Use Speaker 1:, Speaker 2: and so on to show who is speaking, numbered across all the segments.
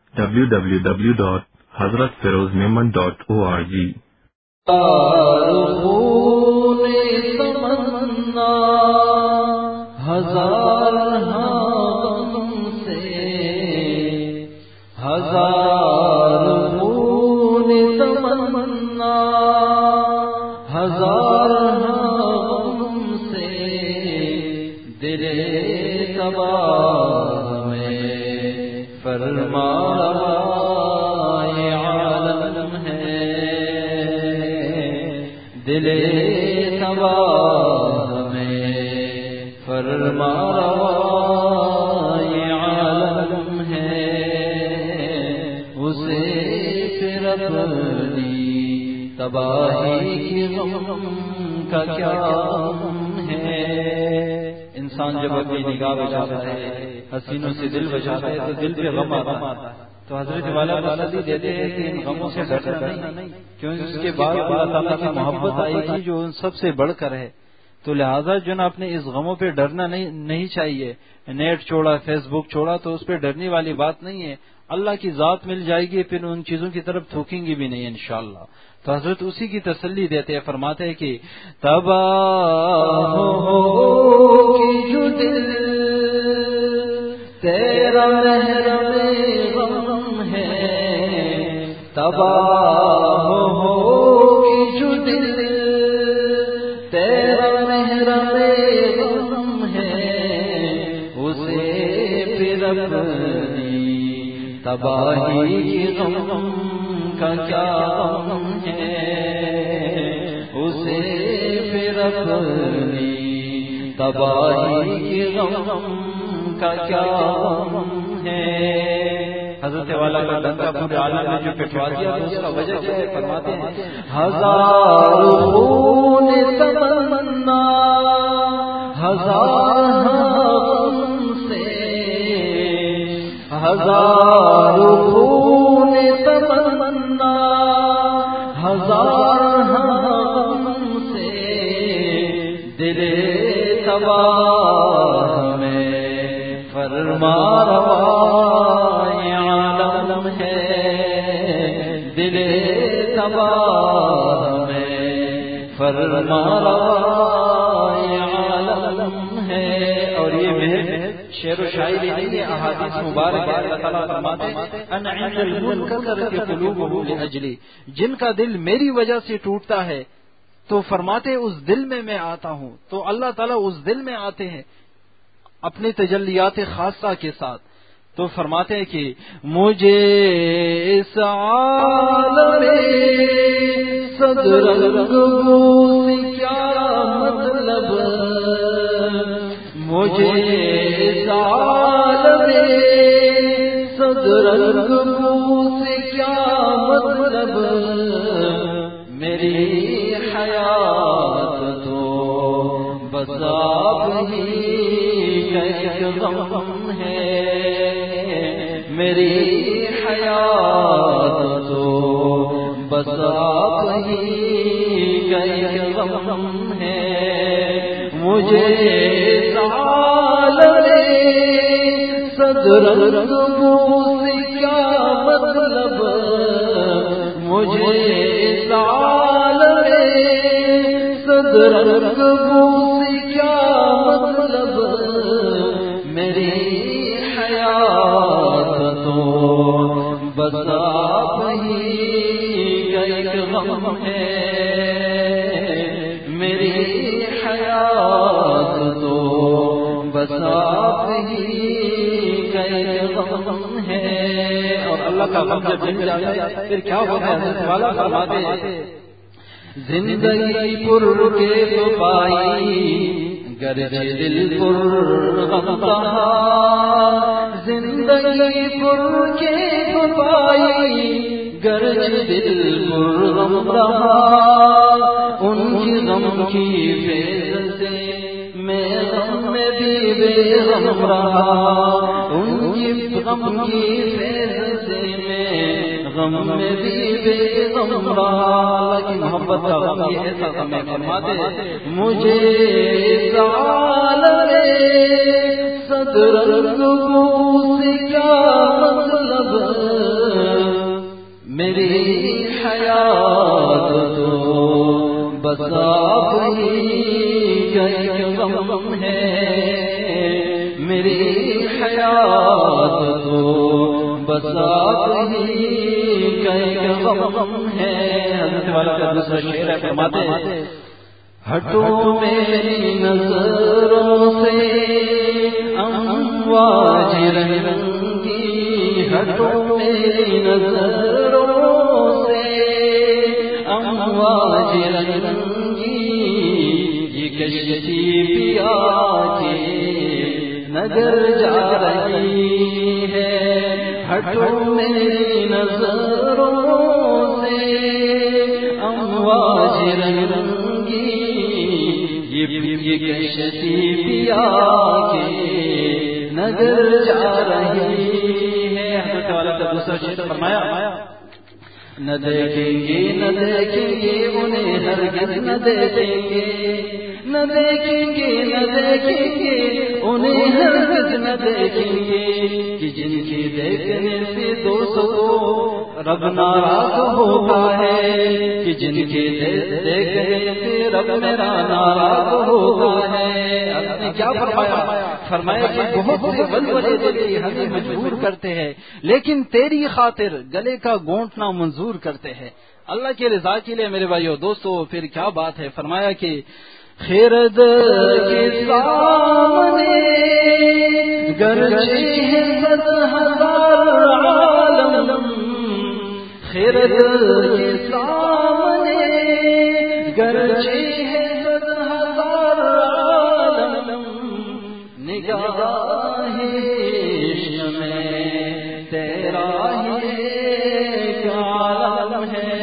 Speaker 1: www.hazratfirozmemon.org.
Speaker 2: ہزار غم سے ہزار خون تمنا، ہزار غم سے دل تباہ میں فرمائے عالم ہے، دل تباہ میں فرمائے عالم ہے، اسے پھر اپنی تباہی کی غم کا کیا غم ہے۔ انسان جب اپنی نگاہ بچاتا ہے، حسینوں سے دل بچاتا ہے تو دل پہ غم آتا ہے، تو حضرت والا تعالیٰ دیتے ہیں کہ ان غموں سے ڈرنا نہیں، کیونکہ اس کے بعد اللہ تعالیٰ کی محبت آئے گی جو ان سب سے بڑھ کر ہے۔ تو لہذا جو نا اپنے اس غموں پہ ڈرنا نہیں چاہیے۔ نیٹ چھوڑا، فیس بک چھوڑا تو اس پہ ڈرنے والی بات نہیں ہے، اللہ کی ذات مل جائے گی، پھر ان چیزوں کی طرف تھوکیں گی بھی نہیں انشاءاللہ۔ تو حضرت اسی کی تسلی دیتے ہیں، فرماتے ہیں کہ تباہ ہو جو دل تیرا محرم غم ہے، تباہ ہو جو دل تیرا محرم غم ہے، اسے پھر اپنی تباہی کی غم کا کیا غم ہے، اسے پھر اپنی تباہی کی غم کا کیا غم ہے۔ حضرت والا کا ڈنکا پورے عالم نے جو پٹوا دیا تو اس کا وجہ کیا ہے؟ فرماتے ہیں ہزار خون تمنا، ہزار غم سے ہزار خون تمنا، ہزار غم سے دل تباہ میں فرمائے عالم ہے، دل تباہ میں فرمائے عالم ہے۔ اور یہ محض شعر و شاعری نہیں ہے، احادیث مبارک ہے۔ اللہ تعالیٰ فرماتے ہیں ان عند المنکسر قلوبہ لاجلی، جن کا دل میری وجہ سے ٹوٹتا ہے تو فرماتے اس دل میں آتا ہوں، تو اللہ تعالیٰ اس دل میں آتے ہیں اپنی تجلیات خاصہ کے ساتھ۔ تو فرماتے ہیں کہ مجھے اس عالم صدر سے کیا مطلب، مجھے اس عالم صدر سے کیا مطلب، میری حیات تو بس آپ ہی کا ایک غم ہے، میری حیات تو بس آپ ہی کا ایک غم ہے، مجھے عالم صدر سے کیا مطلب، مجھے عالم صدر سے کیا مطلب، میری حیات تو بس آپ ہی کا ایک غم ہے، میری حیات تو بس آپ ہی کا ایک غم ہے۔ اور اللہ کا غم جب مل جاتا ہے پھر کیا ہوتا ہے؟ حضرت والا فرماتے ہیں زندگی پر کے تو پائی گرچہ دل پر غم رہا، زندگی پر کے تو پائی گرچہ دل پر غم رہا، ان کی غم کی فیض سے میں غم میں بھی بے غم رہا، ان کی غم کی فیض سے میں غم میں بھی بے غم رہا۔ اللہ کی محبت کا غم یہ ایسا غم ہے، فرماتے مجھے عالم صدر سے کیا مطلب، بس آپ ہی کا ایک غم ہے، میری حیات تو بس آپ ہی کا ایک غم ہے۔ حضرت والا کا دوسرا شعر ہے، فرماتے ہیں ہٹو میری نظروں سے امواج رنگی، ہٹو میری نظروں سے امواج رنگی، یہ کشتی پیا کے نظر جا رہی ہے، ہٹو میری نظروں سے امواج رنگی، یہ کشتی پیا کے نظر جا رہی ہے۔ حضرت والا کا دوسرا شعر فرمایا نہ دیکھیں گے نہ دیکھیں گے انہیں ہرگز نہ دیکھیں گے، نہ دیکھیں گے نہ دیکھیں گے انہیں ہرگز نہ دیکھیں گے، کہ جن کے دیکھنے سے دوستوں رب ناراض ہوتا ہے، کہ جن کے دیکھنے سے رب میرا ناراض ہوتا ہے۔ آپ نے کیا فرمایا کہ بہت سے ولولے دل ہمیں مجبور کرتے ہیں، لیکن تیری خاطر گلے کا گھونٹنا منظور کرتے ہیں۔ اللہ کی رضا کے لیے میرے بھائیو دوستو پھر کیا بات ہے، فرمایا کہ خرد کے سامنے گرچہ ہے صد ہزار عالم، خرد کے سامنے گرچہ ہے صد ہزار عالم، نگاہ عشق میں تیرا ہی ایک عالم ہے،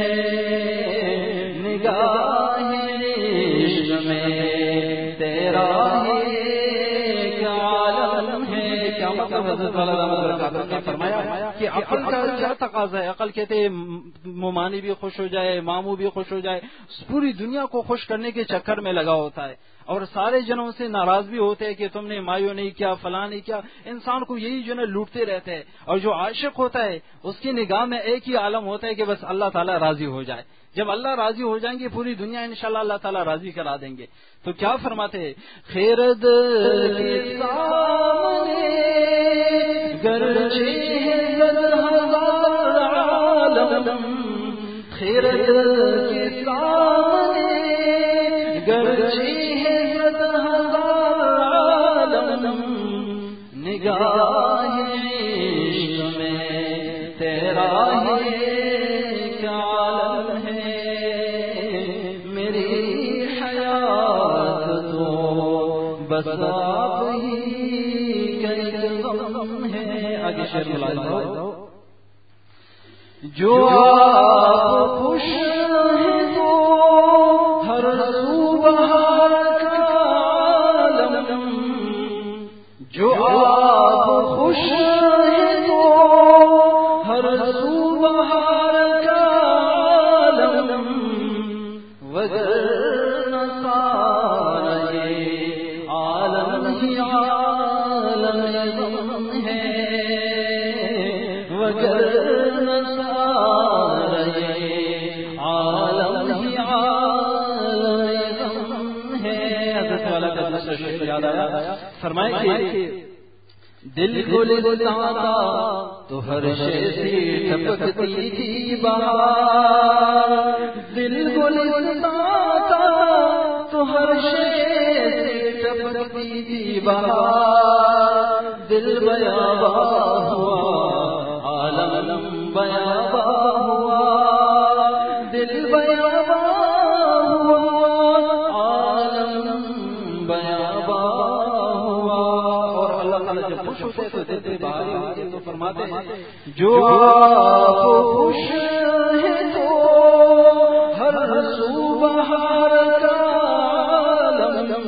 Speaker 2: نگاہ عشق میں تیرا ہی ایک عالم ہے۔ کیا مطلب حضرت والا نے فرمایا کہ عقل کا کیا تقاضا ہے؟ عقل کہتے ہیں ممانی بھی خوش ہو جائے، ماموں بھی خوش ہو جائے، پوری دنیا کو خوش کرنے کے چکر میں لگا ہوتا ہے، اور سارے جنوں سے ناراض بھی ہوتے ہیں کہ تم نے مایو نہیں کیا، فلاں نہیں کیا، انسان کو یہی جو ہے لوٹتے رہتے ہیں۔ اور جو عاشق ہوتا ہے اس کی نگاہ میں ایک ہی عالم ہوتا ہے کہ بس اللہ تعالیٰ راضی ہو جائے۔ جب اللہ راضی ہو جائیں گے پوری دنیا انشاءاللہ اللہ تعالیٰ راضی کرا دیں گے۔ تو کیا فرماتے ہیں خرد کے سامنے گرچہ ہے صد ہزار عالم، خرد کے سامنے گرچہ ہے صد ہزار عالم، نگاہ عشق میں تیرا ہی ایک عالم ہے، میری حیات تو بس آپ ہی کا ایک غم ہے۔ آگے شعر ملائز ہو جو آپ خوش ہیں تو ہر سو بہار کا عالم، جو آپ خوش ہیں تو ہر سو بہار کا عالم، وگرنہ سارا یہ عالم ہی عالم غم ہے، وگرنہ سارا یہ عالم ہی عالم غم ہے۔ حضرت والا کا دوسرا شعر یاد آیا، فرمائے کہ دل کو لگتا تھا تو ہر شے سے ٹپکتی تھی بہار، دل کو لگتا تھا تو ہر شے سے ٹپکتی تھی بہار، دل بیاباں ہوا عالم بیاباں ہوا، دل بیاباں ہوا عالم بیاباں ہوا۔ اور اللہ تعالیٰ جب خوش ہوتے تو دل سے باہر ہوتے تو فرماتے ہیں جو آپ خوش ہیں تو ہر سو بہار کا عالم،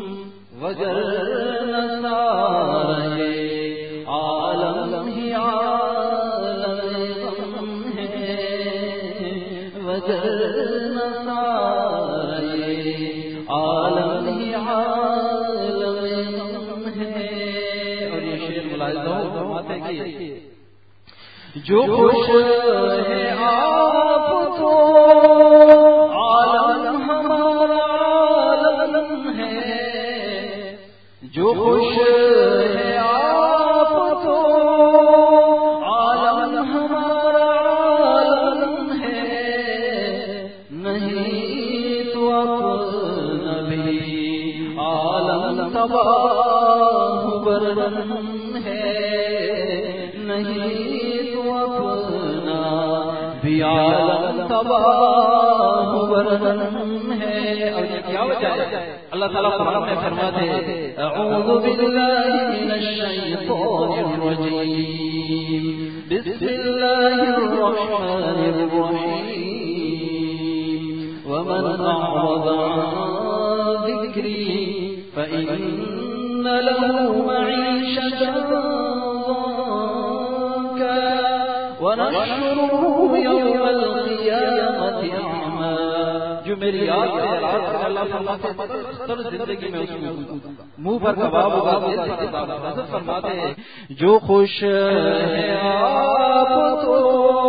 Speaker 2: وگرنہ سارا یہ عالم ہی عالم غم ہے، وگرنہ سارا یہ عالم ہی عالم غم ہے۔ اور یہ شعر ملاحظہ ہو فرماتے کہ جو خوش ہے آپ تو عالم ہمارا خوش ہے آپ تو عالم ہمارا عالم ہے، نہیں تو اپنا بھی عالم تباہ برہم ہے، نہیں تو اپنا بھی عالم تباہ برہم ہے۔ اور یہ کیا وجہ ہے؟ اللہ تعالیٰ قرآن میں فرماتے ہیں اعوذ باللہ من الشیطان الرجیم بسم اللہ الرحمن الرحیم ومن اعرض عن ذکری فإن له معیشة ضنکا ونحشره یوم القیامة اعما۔ جو میری یاد سے اعراض کرے اللہ فرماتے ہیں زندگی میں اس میں منہ پر کباب ہوگا، حضرت فرماتے ہیں جو خوش ہے آپ تو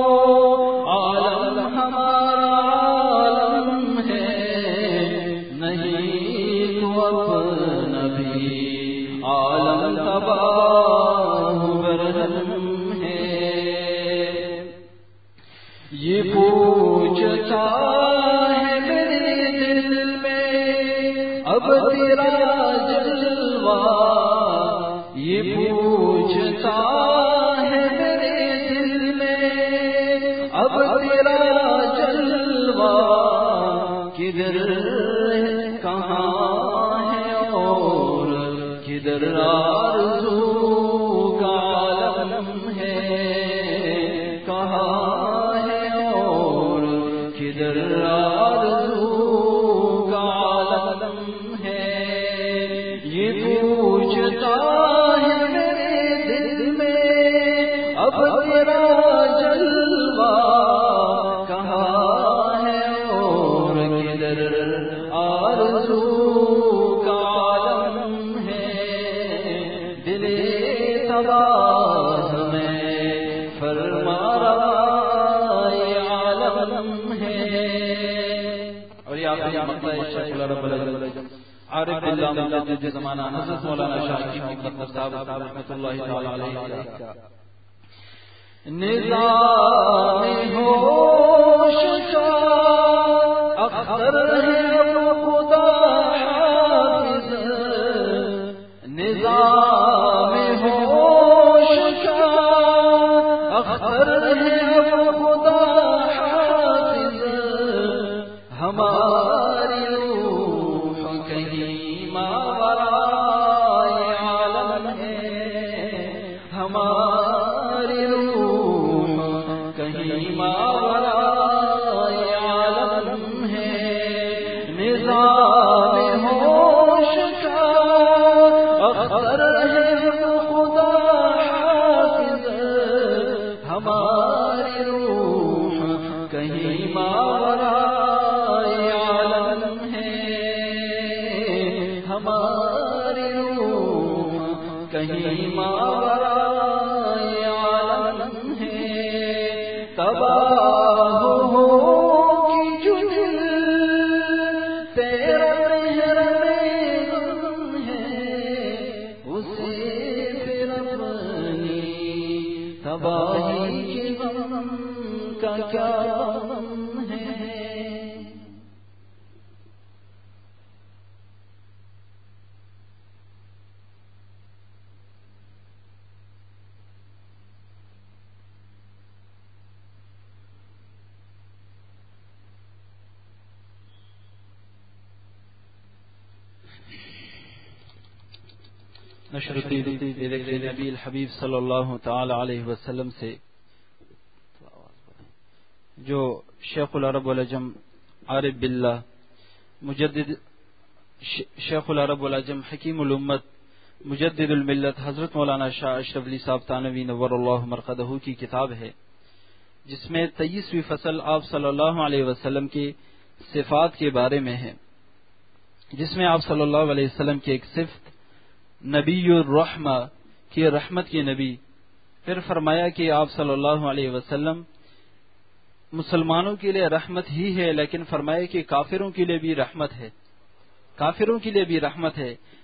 Speaker 2: عالم ہمارا عالم ہے، نہیں تو اپنا بھی عالم تباہ برہم ہے۔ یہ پوچھتا اب تیرا جلوہ، یہ پوچھتا ہے میرے دل میں اب تیرا جلوہ، کدھر کہاں ہے اور کدھر آرزو کا عالم ہے، کہاں ہے اور کدھر آرزو کا عالم ہے۔ یہ پوچھتا ہے میرے دل میں اب تیرا جلوہ کہاں ہے اور کدھر آرزو کا عالم ہے، دل تباہ میں فرما رہا یہ عالم ہے۔ اور یہ آپ کا مقصد شیخ رب العزت عارف باللہ مجدد زمانہ حضرت مولانا شاہ کی مقدس صاحب رحمۃ اللہ تعالی علیہ کا نظام ہوش کا اختر ہے خدا حافظ، نظام ہوش کا اختر ہے خدا حافظ، ہماری روح کہیں ماورائے عالم ہے، ہماری روح کہیں ماورائے عالم ہے، نظام ہوش کا اختر ہے خدا حافظ، ہماری روح کہیں ماورائے عالم ہے، ہماری روح کہیں ماورائے عالم ہے، تباہ ہوگی جو دل تیرا محرم ہے، اسے پھر اپنی تباہی کے غم کا کیا غم ہے۔ نشر الدین نبی الحبیب صلی اللہ تعالی علیہ وسلم سے جو شیخ العرب والعجم عارف باللہ مجدد شیخ العرب والعجم حکیم الامت مجدد الملت حضرت مولانا شاہ اشرف علی صاحب تانوی نور اللہ مرقدہ کی کتاب ہے، جس میں 23ویں فصل آپ صلی اللہ علیہ وسلم کی صفات کے بارے میں ہے، جس میں آپ صلی اللہ علیہ وسلم کی ایک صفت نبی الرحمہ کی رحمت کے نبی، پھر فرمایا کہ آپ صلی اللہ علیہ وسلم مسلمانوں کے لیے رحمت ہی ہے، لیکن فرمایا کہ کافروں کے لیے بھی رحمت ہے، کافروں کے لیے بھی رحمت ہے،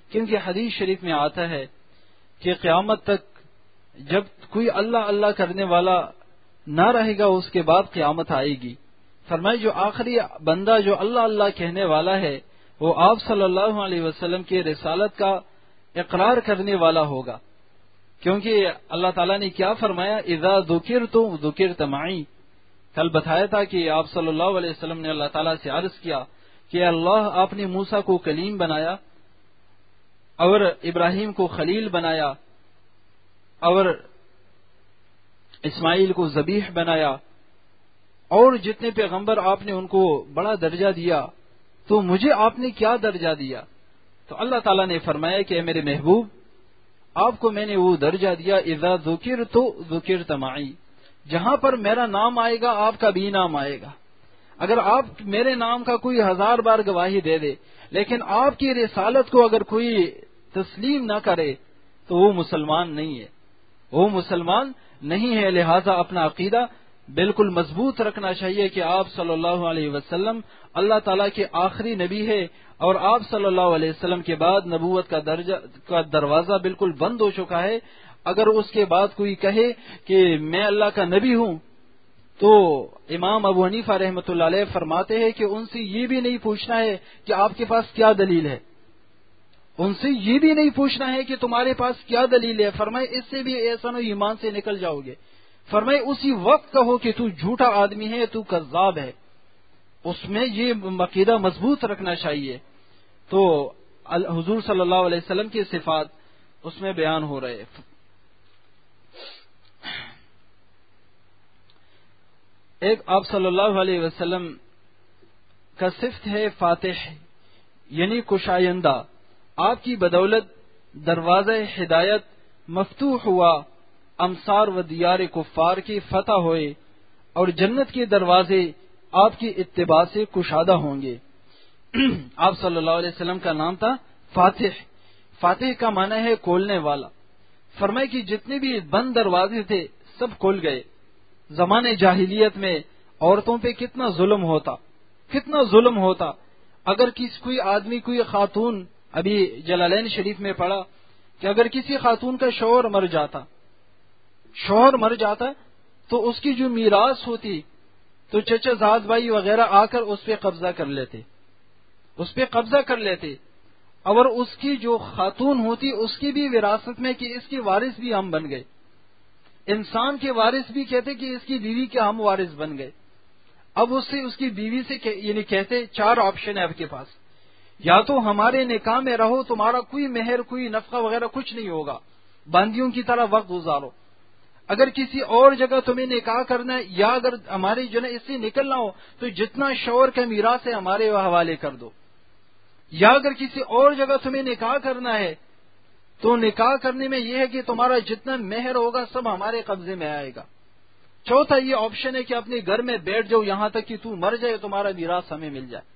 Speaker 2: کیونکہ حدیث شریف میں آتا ہے کہ قیامت تک جب کوئی اللہ اللہ کرنے والا نہ رہے گا اس کے بعد قیامت آئے گی. فرمائے جو آخری بندہ جو اللہ اللہ کہنے والا ہے وہ آپ صلی اللہ علیہ وسلم کے رسالت کا اقرار کرنے والا ہوگا. کیونکہ اللہ تعالیٰ نے کیا فرمایا، اذا ذکرت ذکرت معی. کل بتایا تھا کہ آپ صلی اللہ علیہ وسلم نے اللہ تعالیٰ سے عرض کیا کہ اللہ آپ نے موسیٰ کو کلیم بنایا اور ابراہیم کو خلیل بنایا اور اسماعیل کو ذبیح بنایا اور جتنے پیغمبر آپ نے ان کو بڑا درجہ دیا، تو مجھے آپ نے کیا درجہ دیا؟ تو اللہ تعالیٰ نے فرمایا کہ اے میرے محبوب آپ کو میں نے وہ درجہ دیا اذا ذکرت ذکرت معی، جہاں پر میرا نام آئے گا آپ کا بھی نام آئے گا. اگر آپ میرے نام کا کوئی 1000 بار گواہی دے دے لیکن آپ کی رسالت کو اگر کوئی تسلیم نہ کرے تو وہ مسلمان نہیں ہے، وہ مسلمان نہیں ہے. لہذا اپنا عقیدہ بالکل مضبوط رکھنا چاہیے کہ آپ صلی اللہ علیہ وسلم اللہ تعالیٰ کے آخری نبی ہے اور آپ صلی اللہ علیہ وسلم کے بعد نبوت کا دروازہ بالکل بند ہو چکا ہے. اگر اس کے بعد کوئی کہے کہ میں اللہ کا نبی ہوں تو امام ابو حنیفہ رحمۃ اللہ علیہ فرماتے ہیں کہ ان سے یہ بھی نہیں پوچھنا ہے کہ آپ کے پاس کیا دلیل ہے، ان سے یہ بھی نہیں پوچھنا ہے کہ تمہارے پاس کیا دلیل ہے. فرمائے اس سے بھی احسان و ایمان سے نکل جاؤ گے. فرمائے اسی وقت کہو کہ تو جھوٹا آدمی ہے، تو کذاب ہے. اس میں یہ عقیدہ مضبوط رکھنا چاہیے. تو حضور صلی اللہ علیہ وسلم کی صفات اس میں بیان ہو رہے. ایک آپ صلی اللہ علیہ وسلم کا صفت ہے فاتح، یعنی کشائندہ. آپ کی بدولت دروازہ ہدایت مفتوح ہوا، امصار و دیار کفار کی فتح ہوئے اور جنت کے دروازے آپ کی اتباع سے کشادہ ہوں گے. آپ صلی اللہ علیہ وسلم کا نام تھا فاتح. فاتح کا معنی ہے کھولنے والا. فرمائے کہ جتنے بھی بند دروازے تھے سب کھل گئے. زمانے جاہلیت میں عورتوں پہ کتنا ظلم ہوتا، کتنا ظلم ہوتا. اگر کوئی آدمی کوئی خاتون، ابھی جلالین شریف میں پڑھا کہ اگر کسی خاتون کا شوہر مر جاتا تو اس کی جو میراث ہوتی تو چچا زاد بھائی وغیرہ آ کر اس پہ قبضہ کر لیتے اور اس کی جو خاتون ہوتی اس کی بھی وراثت میں کہ اس کے وارث بھی ہم بن گئے. انسان کے وارث بھی کہتے کہ اس کی بیوی کے ہم وارث بن گئے. اب اس کی بیوی سے یعنی کہتے 4 آپشن ہے آپ کے پاس، یا تو ہمارے نکاح میں رہو، تمہارا کوئی مہر کوئی نفقہ وغیرہ کچھ نہیں ہوگا، باندیوں کی طرح وقت گزارو. اگر کسی اور جگہ تمہیں نکاح کرنا ہے یا اگر ہماری جو ہے اس سے نکلنا ہو تو جتنا شوہر کا میراث ہے ہمارے حوالے کر دو. یا اگر کسی اور جگہ تمہیں نکاح کرنا ہے تو نکاح کرنے میں یہ ہے کہ تمہارا جتنا مہر ہوگا سب ہمارے قبضے میں آئے گا. چوتھا یہ آپشن ہے کہ اپنے گھر میں بیٹھ جاؤ یہاں تک کہ تو مر جائے تمہارا میراث ہمیں مل جائے.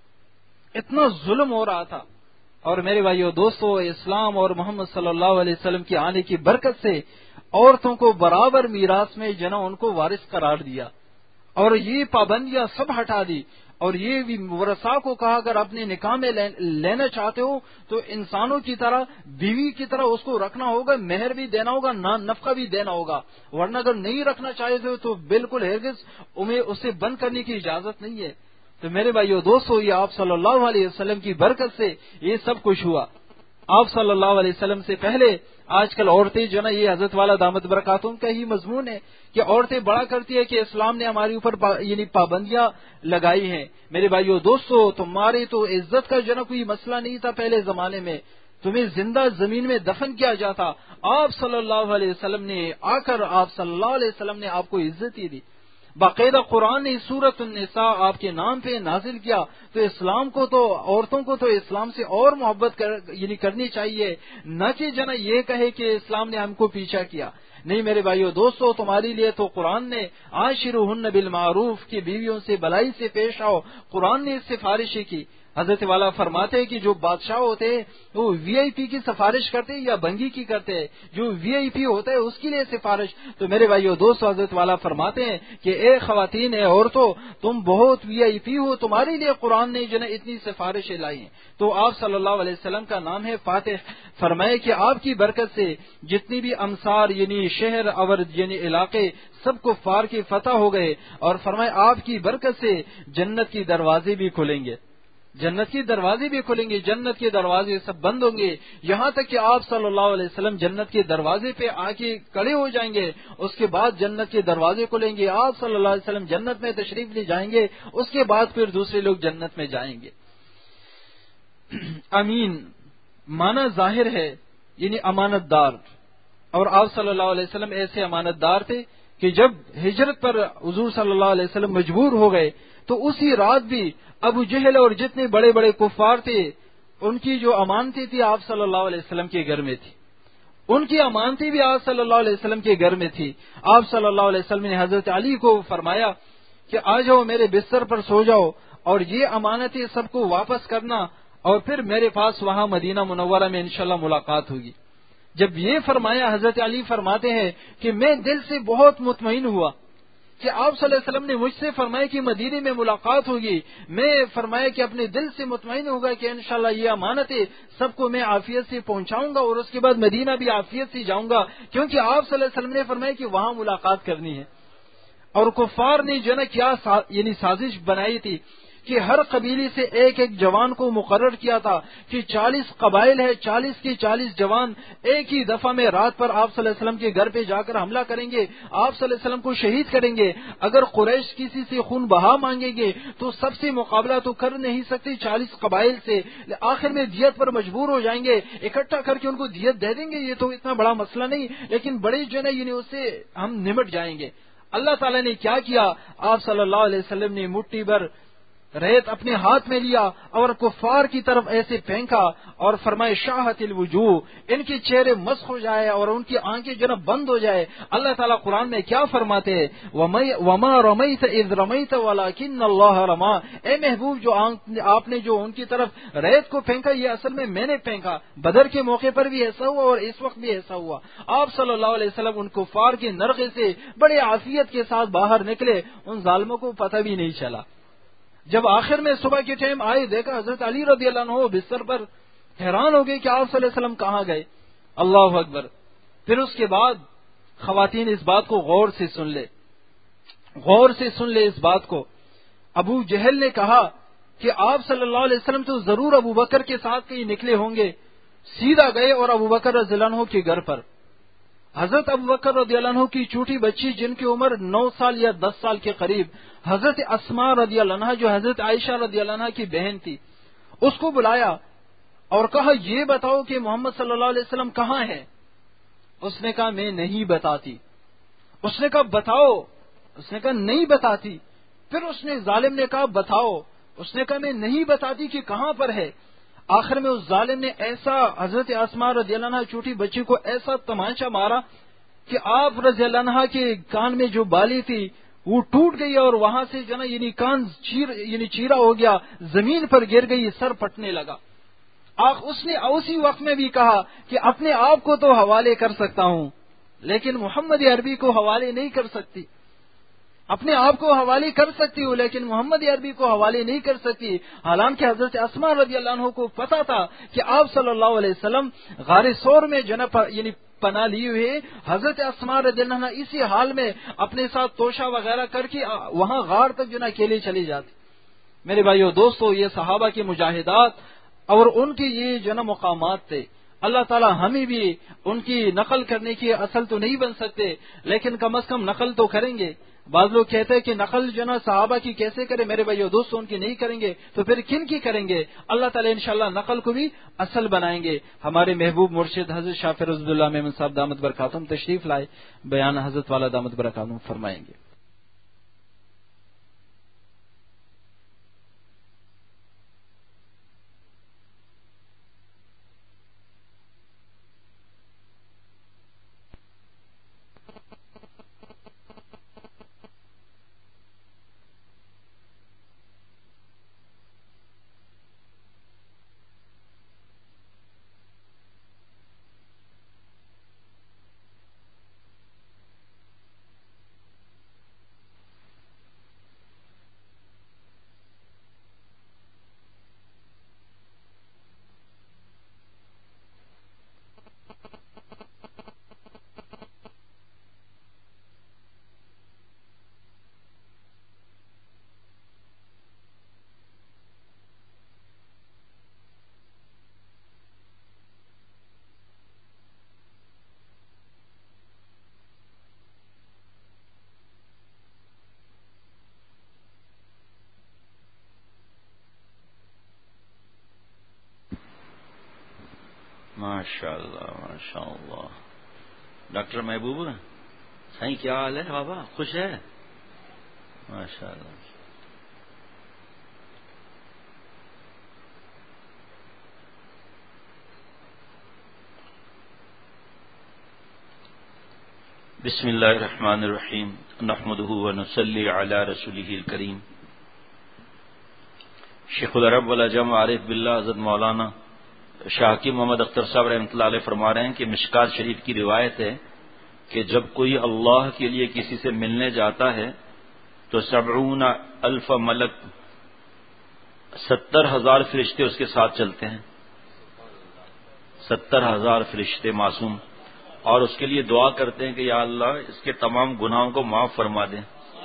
Speaker 2: اتنا ظلم ہو رہا تھا. اور میرے بھائیو دوستو، اسلام اور محمد صلی اللہ علیہ وسلم کے آنے کی برکت سے عورتوں کو برابر میراث میں جنا ان کو وارث قرار دیا اور یہ پابندیاں سب ہٹا دی. اور یہ بھی ورثاء کو کہا اگر اپنے نکاح میں لینا چاہتے ہو تو انسانوں کی طرح بیوی کی طرح اس کو رکھنا ہوگا، مہر بھی دینا ہوگا، نفقہ بھی دینا ہوگا. ورنہ اگر نہیں رکھنا چاہتے ہو تو بالکل ہرگز اسے بند کرنے کی اجازت نہیں ہے. تو میرے بھائیو دوستو، یہ آپ صلی اللہ علیہ وسلم کی برکت سے یہ سب کچھ ہوا. آپ صلی اللہ علیہ وسلم سے پہلے آج کل عورتیں جو نا یہ حضرت والا دامت برکاتہم کا ہی مضمون ہے کہ عورتیں بڑا کرتی ہے کہ اسلام نے ہمارے اوپر یعنی پابندیاں لگائی ہیں. میرے بھائیو دوستو، تمہاری تو عزت کا جو نا کوئی مسئلہ نہیں تھا پہلے زمانے میں. تمہیں زندہ زمین میں دفن کیا جاتا. آپ صلی اللہ علیہ وسلم نے آ کر آپ صلی اللہ علیہ وسلم نے آپ کو عزت ہی دی. باقاعدہ قرآن نے سورۃ النساء آپ کے نام پہ نازل کیا. تو اسلام کو تو عورتوں کو تو اسلام سے اور محبت یعنی کرنی چاہیے، نہ کہ جنا یہ کہے کہ اسلام نے ہم کو پیچھا کیا. نہیں میرے بھائیو دوستو، تمہارے لیے تو قرآن نے عاشروہن بالمعروف کی بیویوں سے بلائی سے پیش آؤ، قرآن نے اس سے سفارشیں کی. حضرت والا فرماتے ہیں کہ جو بادشاہ ہوتے ہیں وہ وی آئی پی کی سفارش کرتے ہیں یا بنگی کی کرتے ہیں؟ جو وی آئی پی ہوتا ہے اس کے لیے سفارش. تو میرے بھائیو دوستو، حضرت والا فرماتے ہیں کہ اے خواتین، اے عورتوں، تم بہت وی آئی پی ہو، تمہارے لیے قرآن نے جو ہے اتنی سفارشیں لائی ہیں. تو آپ صلی اللہ علیہ وسلم کا نام ہے فاتح. فرمائے کہ آپ کی برکت سے جتنی بھی امصار یعنی شہر اور یعنی علاقے سب کفار کی فتح ہو گئے، اور فرمائے آپ کی برکت سے جنت کی دروازے بھی کھلیں گے، جنت کے دروازے بھی کھلیں گے، جنت کے دروازے سب بند ہوں گے، یہاں تک کہ آپ صلی اللہ علیہ وسلم جنت کے دروازے پہ آ کے کھڑے ہو جائیں گے. اس کے بعد جنت کے دروازے کھلیں گے، آپ صلی اللہ علیہ وسلم جنت میں تشریف لے جائیں گے، اس کے بعد پھر دوسرے لوگ جنت میں جائیں گے. امین معنی ظاہر ہے یعنی امانت دار، اور آپ صلی اللہ علیہ وسلم ایسے امانت دار تھے کہ جب ہجرت پر حضور صلی اللہ علیہ وسلم مجبور ہو گئے تو اسی رات بھی ابو جہل اور جتنے بڑے بڑے کفار تھے ان کی جو امانتیں تھی آپ صلی اللہ علیہ وسلم کے گھر میں تھی، ان کی امانتیں بھی آپ صلی اللہ علیہ وسلم کے گھر میں تھی. آپ صلی اللہ علیہ وسلم نے حضرت علی کو فرمایا کہ آ جاؤ میرے بستر پر سو جاؤ اور یہ امانتیں سب کو واپس کرنا، اور پھر میرے پاس وہاں مدینہ منورہ میں انشاءاللہ ملاقات ہوگی. جب یہ فرمایا حضرت علی فرماتے ہیں کہ میں دل سے بہت مطمئن ہوا کہ آپ صلی اللہ علیہ وسلم نے مجھ سے فرمایا کہ مدینے میں ملاقات ہوگی. میں فرمایا کہ اپنے دل سے مطمئن ہوگا کہ انشاءاللہ یہ امانتیں سب کو میں عافیت سے پہنچاؤں گا اور اس کے بعد مدینہ بھی عافیت سے جاؤں گا، کیونکہ آپ صلی اللہ علیہ وسلم نے فرمایا کہ وہاں ملاقات کرنی ہے. اور کفار نے جو ہے نا کیا یعنی سازش بنائی تھی کہ ہر قبیلے سے ایک ایک جوان کو مقرر کیا تھا کہ 40 قبائل ہے، 40 کے 40 جوان ایک ہی دفعہ میں رات پر آپ صلی اللہ علیہ وسلم کے گھر پہ جا کر حملہ کریں گے، آپ صلی اللہ علیہ وسلم کو شہید کریں گے. اگر قریش کسی سے خون بہا مانگیں گے تو سب سے مقابلہ تو کر نہیں سکتے 40 قبائل سے، آخر میں دیت پر مجبور ہو جائیں گے، اکٹھا کر کے ان کو دیت دے دیں گے. یہ تو اتنا بڑا مسئلہ نہیں، لیکن بڑے جو ہے یعنی اس سے ہم نمٹ جائیں گے. اللہ تعالیٰ نے کیا کیا، آپ صلی اللہ علیہ وسلم نے مٹھی بھر ریت اپنے ہاتھ میں لیا اور کفار کی طرف ایسے پھینکا اور فرمائے شاہت الوجوہ، ان کے چہرے مسخ ہو جائے اور ان کی آنکھیں جو بند ہو جائے. اللہ تعالیٰ قرآن میں کیا فرماتے ہیں، وما رمیت اذ رمیت ولکن اللہ رما. اے محبوب، جو آپ نے جو ان کی طرف ریت کو پھینکا یہ اصل میں نے پھینکا. بدر کے موقع پر بھی ایسا ہوا اور اس وقت بھی ایسا ہوا. آپ صلی اللہ علیہ وسلم ان کفار کے نرغے سے بڑے عافیت کے ساتھ باہر نکلے، ان ظالموں کو پتہ بھی نہیں چلا. جب آخر میں صبح کے ٹائم آئے دیکھا حضرت علی رضی اللہ عنہ بستر پر، حیران ہو گئے کہ آپ صلی اللہ علیہ وسلم کہاں گئے. اللہ اکبر. پھر اس کے بعد خواتین اس بات کو غور سے سن لے اس بات کو. ابو جہل نے کہا کہ آپ صلی اللہ علیہ وسلم تو ضرور ابو بکر کے ساتھ کہیں نکلے ہوں گے. سیدھا گئے اور ابو بکر رضی اللہ عنہ کے گھر پر حضرت ابو بکر رضی اللہ عنہ کی چھوٹی بچی جن کی عمر 9 سال یا 10 سال کے قریب، حضرت اسماء رضی اللہ عنہ جو حضرت عائشہ رضی اللہ عنہ کی بہن تھی، اس کو بلایا اور کہا یہ بتاؤ کہ محمد صلی اللہ علیہ وسلم کہاں ہے. اس نے کہا میں نہیں بتاتی. اس نے کہا بتاؤ. اس نے کہا نہیں بتاتی. پھر اس نے ظالم نے کہا بتاؤ. اس نے کہا میں نہیں بتاتی کہ کہاں پر ہے. آخر میں اس ظالم نے ایسا حضرت اسماء رضی اللہ عنہ چھوٹی بچی کو ایسا تمانچہ مارا کہ آپ رضی اللہ عنہ کے کان میں جو بالی تھی وہ ٹوٹ گئی اور وہاں سے جو نا یعنی کان چیرا ہو گیا، زمین پر گر گئی، سر پھٹنے لگا. اس نے اسی وقت میں بھی کہا کہ اپنے آپ کو تو حوالے کر سکتا ہوں لیکن محمد عربی کو حوالے نہیں کر سکتی. اپنے آپ کو حوالے کر سکتی ہوں لیکن محمد عربی کو حوالے نہیں کر سکتی. حالانکہ حضرت اسماء رضی اللہ عنہ کو پتا تھا کہ آپ صلی اللہ علیہ وسلم غار ثور میں یعنی پناہ لیے ہوئے. حضرت اسماء رضی اللہ عنہ اسی حال میں اپنے ساتھ توشہ وغیرہ کر کے وہاں غار تک اکیلے چلی جاتی. میرے بھائیو دوستو، یہ صحابہ کی مجاہدات اور ان کی یہ مقامات تھے. اللہ تعالیٰ ہمیں بھی ان کی نقل کرنے کی اصل تو نہیں بن سکتے لیکن کم از کم نقل تو کریں گے. بعض لوگ کہتے ہیں کہ نقل صحابہ کی کیسے کرے. میرے بھائیو دوستو، ان کی نہیں کریں گے تو پھر کن کی کریں گے؟ اللہ تعالیٰ انشاءاللہ نقل کو بھی اصل بنائیں گے. ہمارے محبوب مرشد حضرت شاہ فیروز اللہ میمن صاحب دامت برکاتہم تشریف لائے، بیان حضرت والا دامت برکاتہم فرمائیں گے.
Speaker 1: ماشاء اللہ ماشاء اللہ. ڈاکٹر محبوب صحیح کیا حال ہے بابا؟ خوش ہے؟ ماشاء اللہ. بسم اللہ الرحمن الرحیم. نحمده ونصلی علی رسوله الکریم. شیخ العرب والعجم عارف باللہ حضرت مولانا شاہ حکیم محمد اختر صاحب رحمۃ اللہ علیہ فرما رہے ہیں کہ مشکات شریف کی روایت ہے کہ جب کوئی اللہ کے لیے کسی سے ملنے جاتا ہے تو 70,000 ملک 70,000 فرشتے اس کے ساتھ چلتے ہیں. 70,000 فرشتے معصوم، اور اس کے لیے دعا کرتے ہیں کہ یا اللہ اس کے تمام گناہوں کو معاف فرما دیں.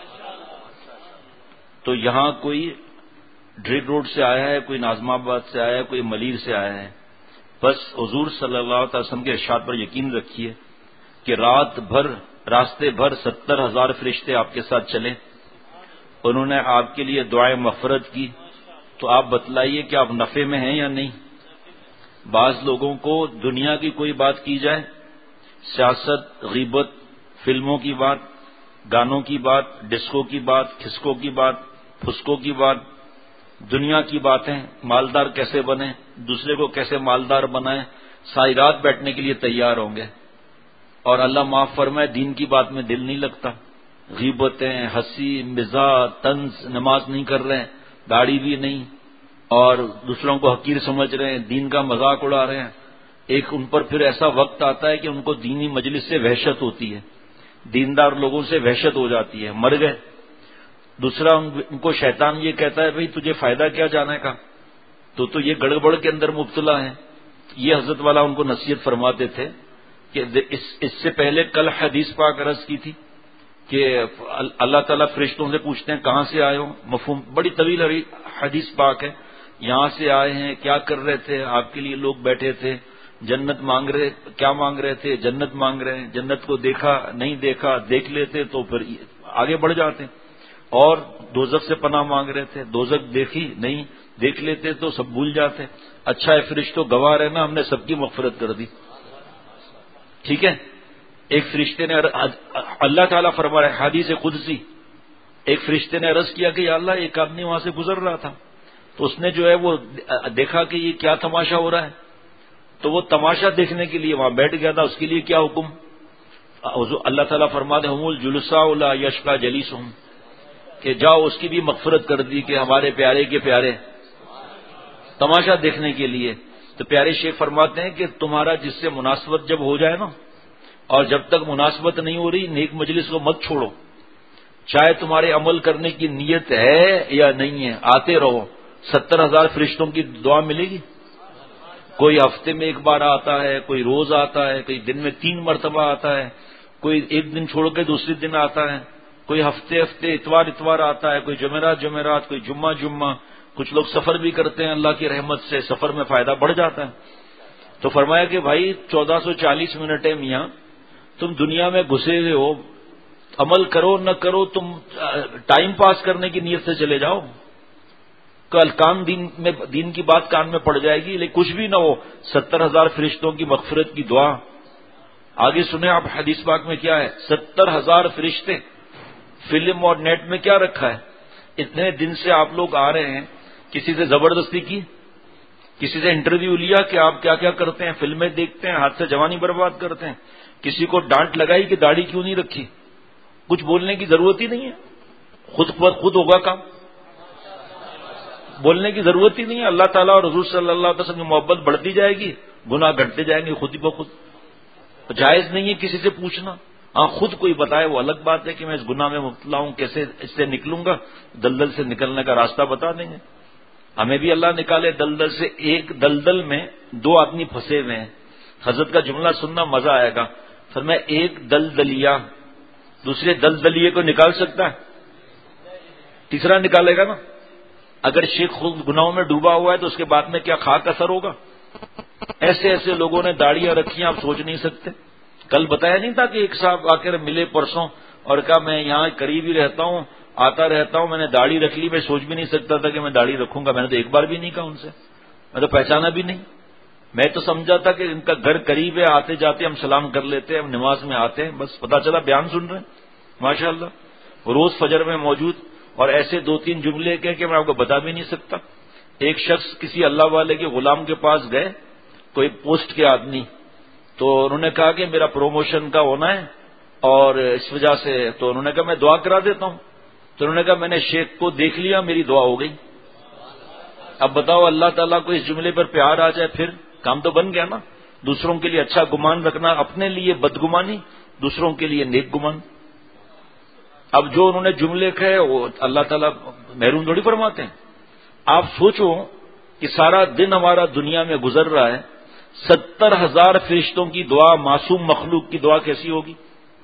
Speaker 1: تو یہاں کوئی ڈریگ روڈ سے آیا ہے، کوئی ناظم آباد سے آیا ہے، کوئی ملیر سے آیا ہے، بس حضور صلی اللہ علیہ وسلم کے ارشاد پر یقین رکھیے کہ رات بھر راستے بھر 70,000 فرشتے آپ کے ساتھ چلے، انہوں نے آپ کے لیے دعائیں مغفرت کی، تو آپ بتلائیے کہ آپ نفع میں ہیں یا نہیں. بعض لوگوں کو دنیا کی کوئی بات کی جائے، سیاست، غیبت، فلموں کی بات، گانوں کی بات، ڈسکو کی بات، کھسکو کی بات، پھسکو کی بات، دنیا کی باتیں، مالدار کیسے بنے، دوسرے کو کیسے مالدار بنائیں، ساری رات بیٹھنے کے لیے تیار ہوں گے. اور اللہ معاف فرمائے دین کی بات میں دل نہیں لگتا، غیبتیں، ہنسی مزاح، طنز، نماز نہیں کر رہے ہیں، داڑھی بھی نہیں، اور دوسروں کو حقیر سمجھ رہے ہیں، دین کا مذاق اڑا رہے ہیں. ایک ان پر پھر ایسا وقت آتا ہے کہ ان کو دینی مجلس سے وحشت ہوتی ہے، دیندار لوگوں سے وحشت ہو جاتی ہے، مر گئے. دوسرا ان کو شیطان یہ کہتا ہے بھئی تجھے فائدہ کیا جانے کا، تو یہ گڑبڑ کے اندر مبتلا ہے. یہ حضرت والا ان کو نصیحت فرماتے تھے کہ اس سے پہلے کل حدیث پاک عرض کی تھی کہ اللہ تعالیٰ فرشتوں سے پوچھتے ہیں کہاں سے آئے ہو، مفہوم بڑی طویل حدیث پاک ہے. یہاں سے آئے ہیں، کیا کر رہے تھے، آپ کے لیے لوگ بیٹھے تھے، جنت مانگ رہے، کیا مانگ رہے تھے، جنت مانگ رہے ہیں، جنت کو دیکھا نہیں دیکھا، دیکھ لیتے تو پھر آگے بڑھ جاتے، اور دوزخ سے پناہ مانگ رہے تھے، دوزخ دیکھی نہیں، دیکھ لیتے تو سب بھول جاتے. اچھا ہے فرشتوں گواہ رہنا، ہم نے سب کی مغفرت کر دی. ٹھیک ہے. ایک فرشتے نے اللہ تعالیٰ فرما رہا ہے حدیث قدسی، ایک فرشتے نے عرض کیا کہ یا اللہ ایک آدمی وہاں سے گزر رہا تھا، تو اس نے جو ہے وہ دیکھا کہ یہ کیا تماشا ہو رہا ہے، تو وہ تماشا دیکھنے کے لیے وہاں بیٹھ گیا تھا. اس کے لیے کیا حکم؟ اللہ تعالیٰ فرماتے هم الجلساء لا یشقی جلیسهم، کہ جاؤ اس کی بھی مغفرت کر دی کہ ہمارے پیارے کے پیارے تماشا دیکھنے کے لیے. تو پیارے شیخ فرماتے ہیں کہ تمہارا جس سے مناسبت جب ہو جائے نا، اور جب تک مناسبت نہیں ہو رہی نیک مجلس کو مت چھوڑو، چاہے تمہارے عمل کرنے کی نیت ہے یا نہیں ہے، آتے رہو. 70,000 فرشتوں کی دعا ملے گی. کوئی ہفتے میں ایک بار آتا ہے، کوئی روز آتا ہے، کوئی دن میں 3 مرتبہ آتا ہے، کوئی ایک دن چھوڑ کے دوسرے دن آتا ہے، کوئی ہفتے اتوار آتا ہے، کوئی جمعرات، کوئی جمعہ. کچھ لوگ سفر بھی کرتے ہیں، اللہ کی رحمت سے سفر میں فائدہ بڑھ جاتا ہے. تو فرمایا کہ بھائی 1440 منٹ ہے میاں، تم دنیا میں گھسے ہوئے ہو، عمل کرو نہ کرو، تم ٹائم پاس کرنے کی نیت سے چلے جاؤ. کل دین کی بات کان میں پڑ جائے گی، لیکن کچھ بھی نہ ہو. 70,000 فرشتوں کی مغفرت کی دعا. آگے سنیں آپ حدیث پاک میں کیا ہے. 70,000 فرشتے. فلم اور نیٹ میں کیا رکھا ہے؟ اتنے دن سے آپ لوگ آ رہے ہیں، کسی سے زبردستی کی، کسی سے انٹرویو لیا کہ آپ کیا کیا کرتے ہیں، فلمیں دیکھتے ہیں، ہاتھ سے جوانی برباد کرتے ہیں، کسی کو ڈانٹ لگائی کہ داڑھی کیوں نہیں رکھی. کچھ بولنے کی ضرورت ہی نہیں ہے، خود ہوگا کام، بولنے کی ضرورت ہی نہیں ہے. اللہ تعالیٰ اور حضور صلی اللہ علیہ وسلم کی محبت بڑھتی جائے گی، گناہ گھٹتے جائیں گے خود ہی بخود. جائز نہیں ہے کسی سے پوچھنا. ہاں خود کوئی بتائے وہ الگ بات ہے کہ میں اس گناہ میں مبتلا ہوں، کیسے اس سے نکلوں گا، دلدل سے نکلنے کا راستہ بتا دیں گے. ہمیں بھی اللہ نکالے دلدل سے. ایک دلدل میں 2 آدمی پھنسے ہوئے ہیں. حضرت کا جملہ سننا مزہ آئے گا. فرمایا ایک دلدلیا دوسرے دلدلیے کو نکال سکتا ہے؟ تیسرا نکالے گا نا. اگر شیخ خود گناہوں میں ڈوبا ہوا ہے تو اس کے بعد میں کیا خاک اثر ہوگا. ایسے لوگوں نے داڑیاں رکھی آپ سوچ نہیں سکتے. کل بتایا نہیں تھا کہ ایک صاحب آ کر ملے پرسوں اور کہا میں یہاں قریب ہی رہتا ہوں، آتا رہتا ہوں، میں نے داڑھی رکھ لی، میں سوچ بھی نہیں سکتا تھا کہ میں داڑھی رکھوں گا. میں نے تو ایک بار بھی نہیں کہا ان سے، میں تو پہچانا بھی نہیں. میں تو سمجھا تھا کہ ان کا گھر قریب ہے، آتے جاتے ہم سلام کر لیتے ہیں، ہم نماز میں آتے ہیں، بس پتہ چلا بیان سن رہے ہیں ماشاءاللہ، روز فجر میں موجود، اور ایسے 2-3 جملے کہ میں آپ کو بتا بھی نہیں سکتا۔ ایک شخص کسی اللہ والے کے غلام کے پاس گئے، کوئی پوسٹ کے آدمی، تو انہوں نے کہا کہ میرا پروموشن کا ہونا ہے اور اس وجہ سے، تو انہوں نے کہا میں دعا کرا دیتا ہوں، تو انہوں نے کہا میں نے شیخ کو دیکھ لیا، میری دعا ہو گئی۔ اب بتاؤ اللہ تعالیٰ کو اس جملے پر پیار آ جائے، پھر کام تو بن گیا نا۔ دوسروں کے لیے اچھا گمان رکھنا، اپنے لیے بدگمانی، دوسروں کے لیے نیک گمان۔ اب جو انہوں نے جملے کہے وہ اللہ تعالیٰ محروم تھوڑی فرماتے ہیں۔ آپ سوچو کہ سارا دن ہمارا دنیا میں گزر رہا ہے، 70,000 فرشتوں کی دعا، معصوم مخلوق کی دعا کیسی ہوگی؟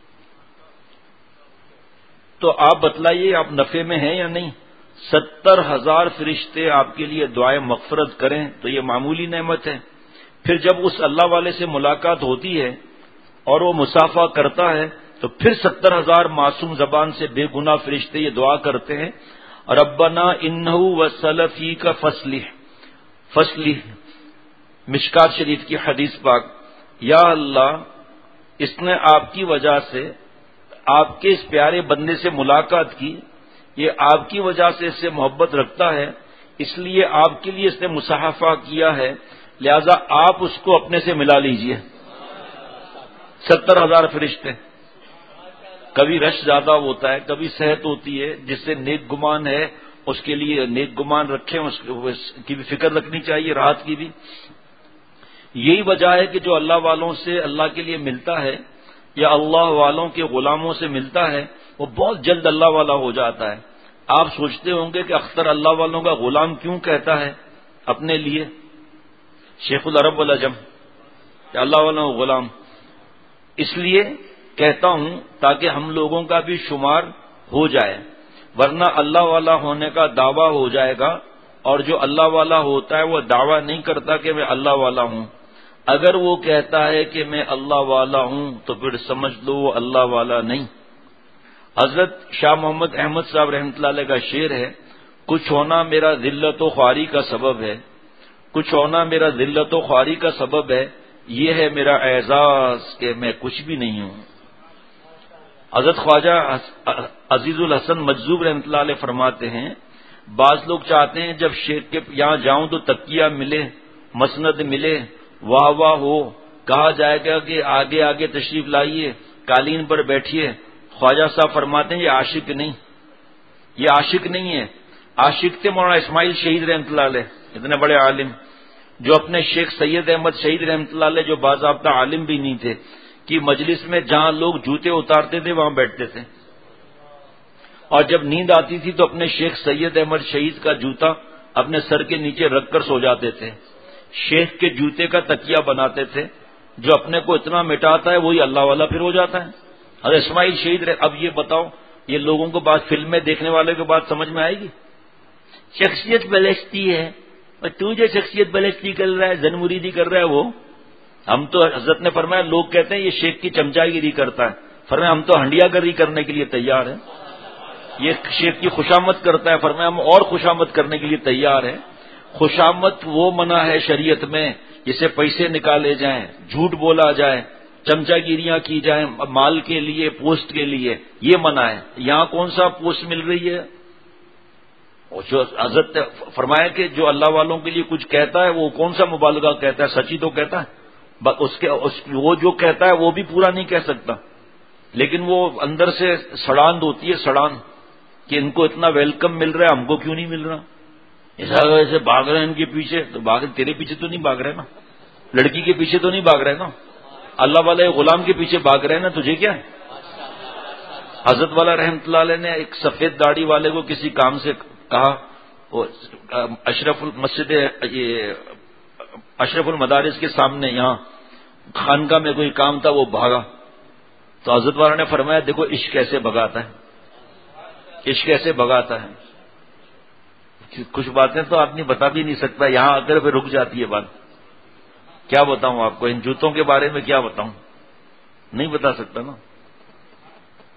Speaker 1: تو آپ بتلائیے آپ نفع میں ہیں یا نہیں؟ 70,000 فرشتے آپ کے لیے دعائیں مغفرت کریں تو یہ معمولی نعمت ہے۔ پھر جب اس اللہ والے سے ملاقات ہوتی ہے اور وہ مصافحہ کرتا ہے تو پھر 70,000 معصوم زبان سے بے گناہ فرشتے یہ دعا کرتے ہیں، ربنا انہ وصل فیک فصلح، مشکات شریف کی حدیث پاک، یا اللہ اس نے آپ کی وجہ سے آپ کے اس پیارے بندے سے ملاقات کی، یہ آپ کی وجہ سے اس سے محبت رکھتا ہے، اس لیے آپ کے لیے اس نے مصافحہ کیا ہے، لہذا آپ اس کو اپنے سے ملا لیجئے۔ 70,000 فرشتے، کبھی رش زیادہ ہوتا ہے، کبھی صحت ہوتی ہے، جس سے نیک گمان ہے اس کے لیے نیک گمان رکھیں، اس کی بھی فکر رکھنی چاہیے، راحت کی بھی۔ یہی وجہ ہے کہ جو اللہ والوں سے اللہ کے لیے ملتا ہے یا اللہ والوں کے غلاموں سے ملتا ہے وہ بہت جلد اللہ والا ہو جاتا ہے۔ آپ سوچتے ہوں گے کہ اختر اللہ والوں کا غلام کیوں کہتا ہے اپنے لیے؟ شیخ العرب والعجم کہ اللہ والوں کا غلام، اس لیے کہتا ہوں تاکہ ہم لوگوں کا بھی شمار ہو جائے، ورنہ اللہ والا ہونے کا دعویٰ ہو جائے گا، اور جو اللہ والا ہوتا ہے وہ دعویٰ نہیں کرتا کہ میں اللہ والا ہوں۔ اگر وہ کہتا ہے کہ میں اللہ والا ہوں تو پھر سمجھ لو وہ اللہ والا نہیں۔ حضرت شاہ محمد احمد صاحب رحمۃ اللہ علیہ کا شعر ہے، کچھ ہونا میرا ذلت و خواری کا سبب ہے، کچھ ہونا میرا ذلت و خواری کا سبب ہے، یہ ہے میرا اعزاز کہ میں کچھ بھی نہیں ہوں۔ حضرت خواجہ عزیز الحسن مجذوب رحمۃ اللہ علیہ فرماتے ہیں، بعض لوگ چاہتے ہیں جب شیخ کے یہاں جاؤں تو تکیہ ملے، مسند ملے، واہ واہ ہو، کہا جائے گا کہ آگے آگے تشریف لائیے، قالین پر بیٹھیے۔ خواجہ صاحب فرماتے ہیں یہ عاشق نہیں، یہ عاشق نہیں ہے۔ عاشق تھے مولانا اسماعیل شہید رحمۃ اللہ علیہ، اتنے بڑے عالم، جو اپنے شیخ سید احمد شہید رحمۃ اللہ علیہ جو باضابطہ عالم بھی نہیں تھے، کہ مجلس میں جہاں لوگ جوتے اتارتے تھے وہاں بیٹھتے تھے، اور جب نیند آتی تھی تو اپنے شیخ سید احمد شہید کا جوتا اپنے سر کے نیچے رکھ کر سو جاتے تھے، شیخ کے جوتے کا تکیہ بناتے تھے۔ جو اپنے کو اتنا مٹاتا ہے وہی اللہ والا پھر ہو جاتا ہے۔ حضرت اسماعیل شہید اب یہ بتاؤ، یہ لوگوں کو بات فلم میں دیکھنے والے کو بات سمجھ میں آئے گی؟ شخصیت بلشتی ہے، اور تو جو شخصیت بلشتی کر رہا ہے، زن مریدی کر رہا ہے، وہ ہم تو حضرت نے فرمایا لوگ کہتے ہیں یہ شیخ کی چمچا گیری کرتا ہے، فرمایا ہم تو ہنڈیا گری کرنے کے لیے تیار ہیں۔ یہ شیخ کی خوشامد کرتا ہے، فرمایا ہم اور خوشامد کرنے کے لیے تیار ہیں۔ خوشامد وہ منع ہے شریعت میں جسے پیسے نکالے جائیں، جھوٹ بولا جائے، چمچا گیریاں کی جائیں مال کے لیے، پوسٹ کے لیے، یہ منع ہے۔ یہاں کون سا پوسٹ مل رہی ہے؟ جو حضرت نے فرمایا کہ جو اللہ والوں کے لیے کچھ کہتا ہے وہ کون سا مبالغہ کہتا ہے، سچی تو کہتا ہے۔ وہ جو کہتا ہے وہ بھی پورا نہیں کہہ سکتا، لیکن وہ اندر سے سڑاند ہوتی ہے، سڑان، کہ ان کو اتنا ویلکم مل رہا ہے ہم کو کیوں نہیں مل رہا؟ ایسے بھاگ رہے ہیں ان کے پیچھے، تو تیرے پیچھے تو نہیں بھاگ رہے نا، لڑکی کے پیچھے تو نہیں بھاگ رہے نا، اللہ والے غلام کے پیچھے بھاگ رہے ہیں نا، تجھے کیا ہے؟ حضرت والا رحمۃ اللہ علیہ نے ایک سفید داڑھی والے کو کسی کام سے کہا، وہ اشرف المدارس کے سامنے یہاں خانقاہ میں کوئی کام تھا، وہ بھاگا، تو حضرت والا نے فرمایا دیکھو عشق کیسے بھگاتا ہے، عشق کیسے بھگاتا ہے۔ کچھ باتیں تو آدمی بتا بھی نہیں سکتا، یہاں آ کر پھر رک جاتی ہے بات۔ کیا بتاؤں آپ کو ان جوتوں کے بارے میں، کیا بتاؤں، نہیں بتا سکتا نا۔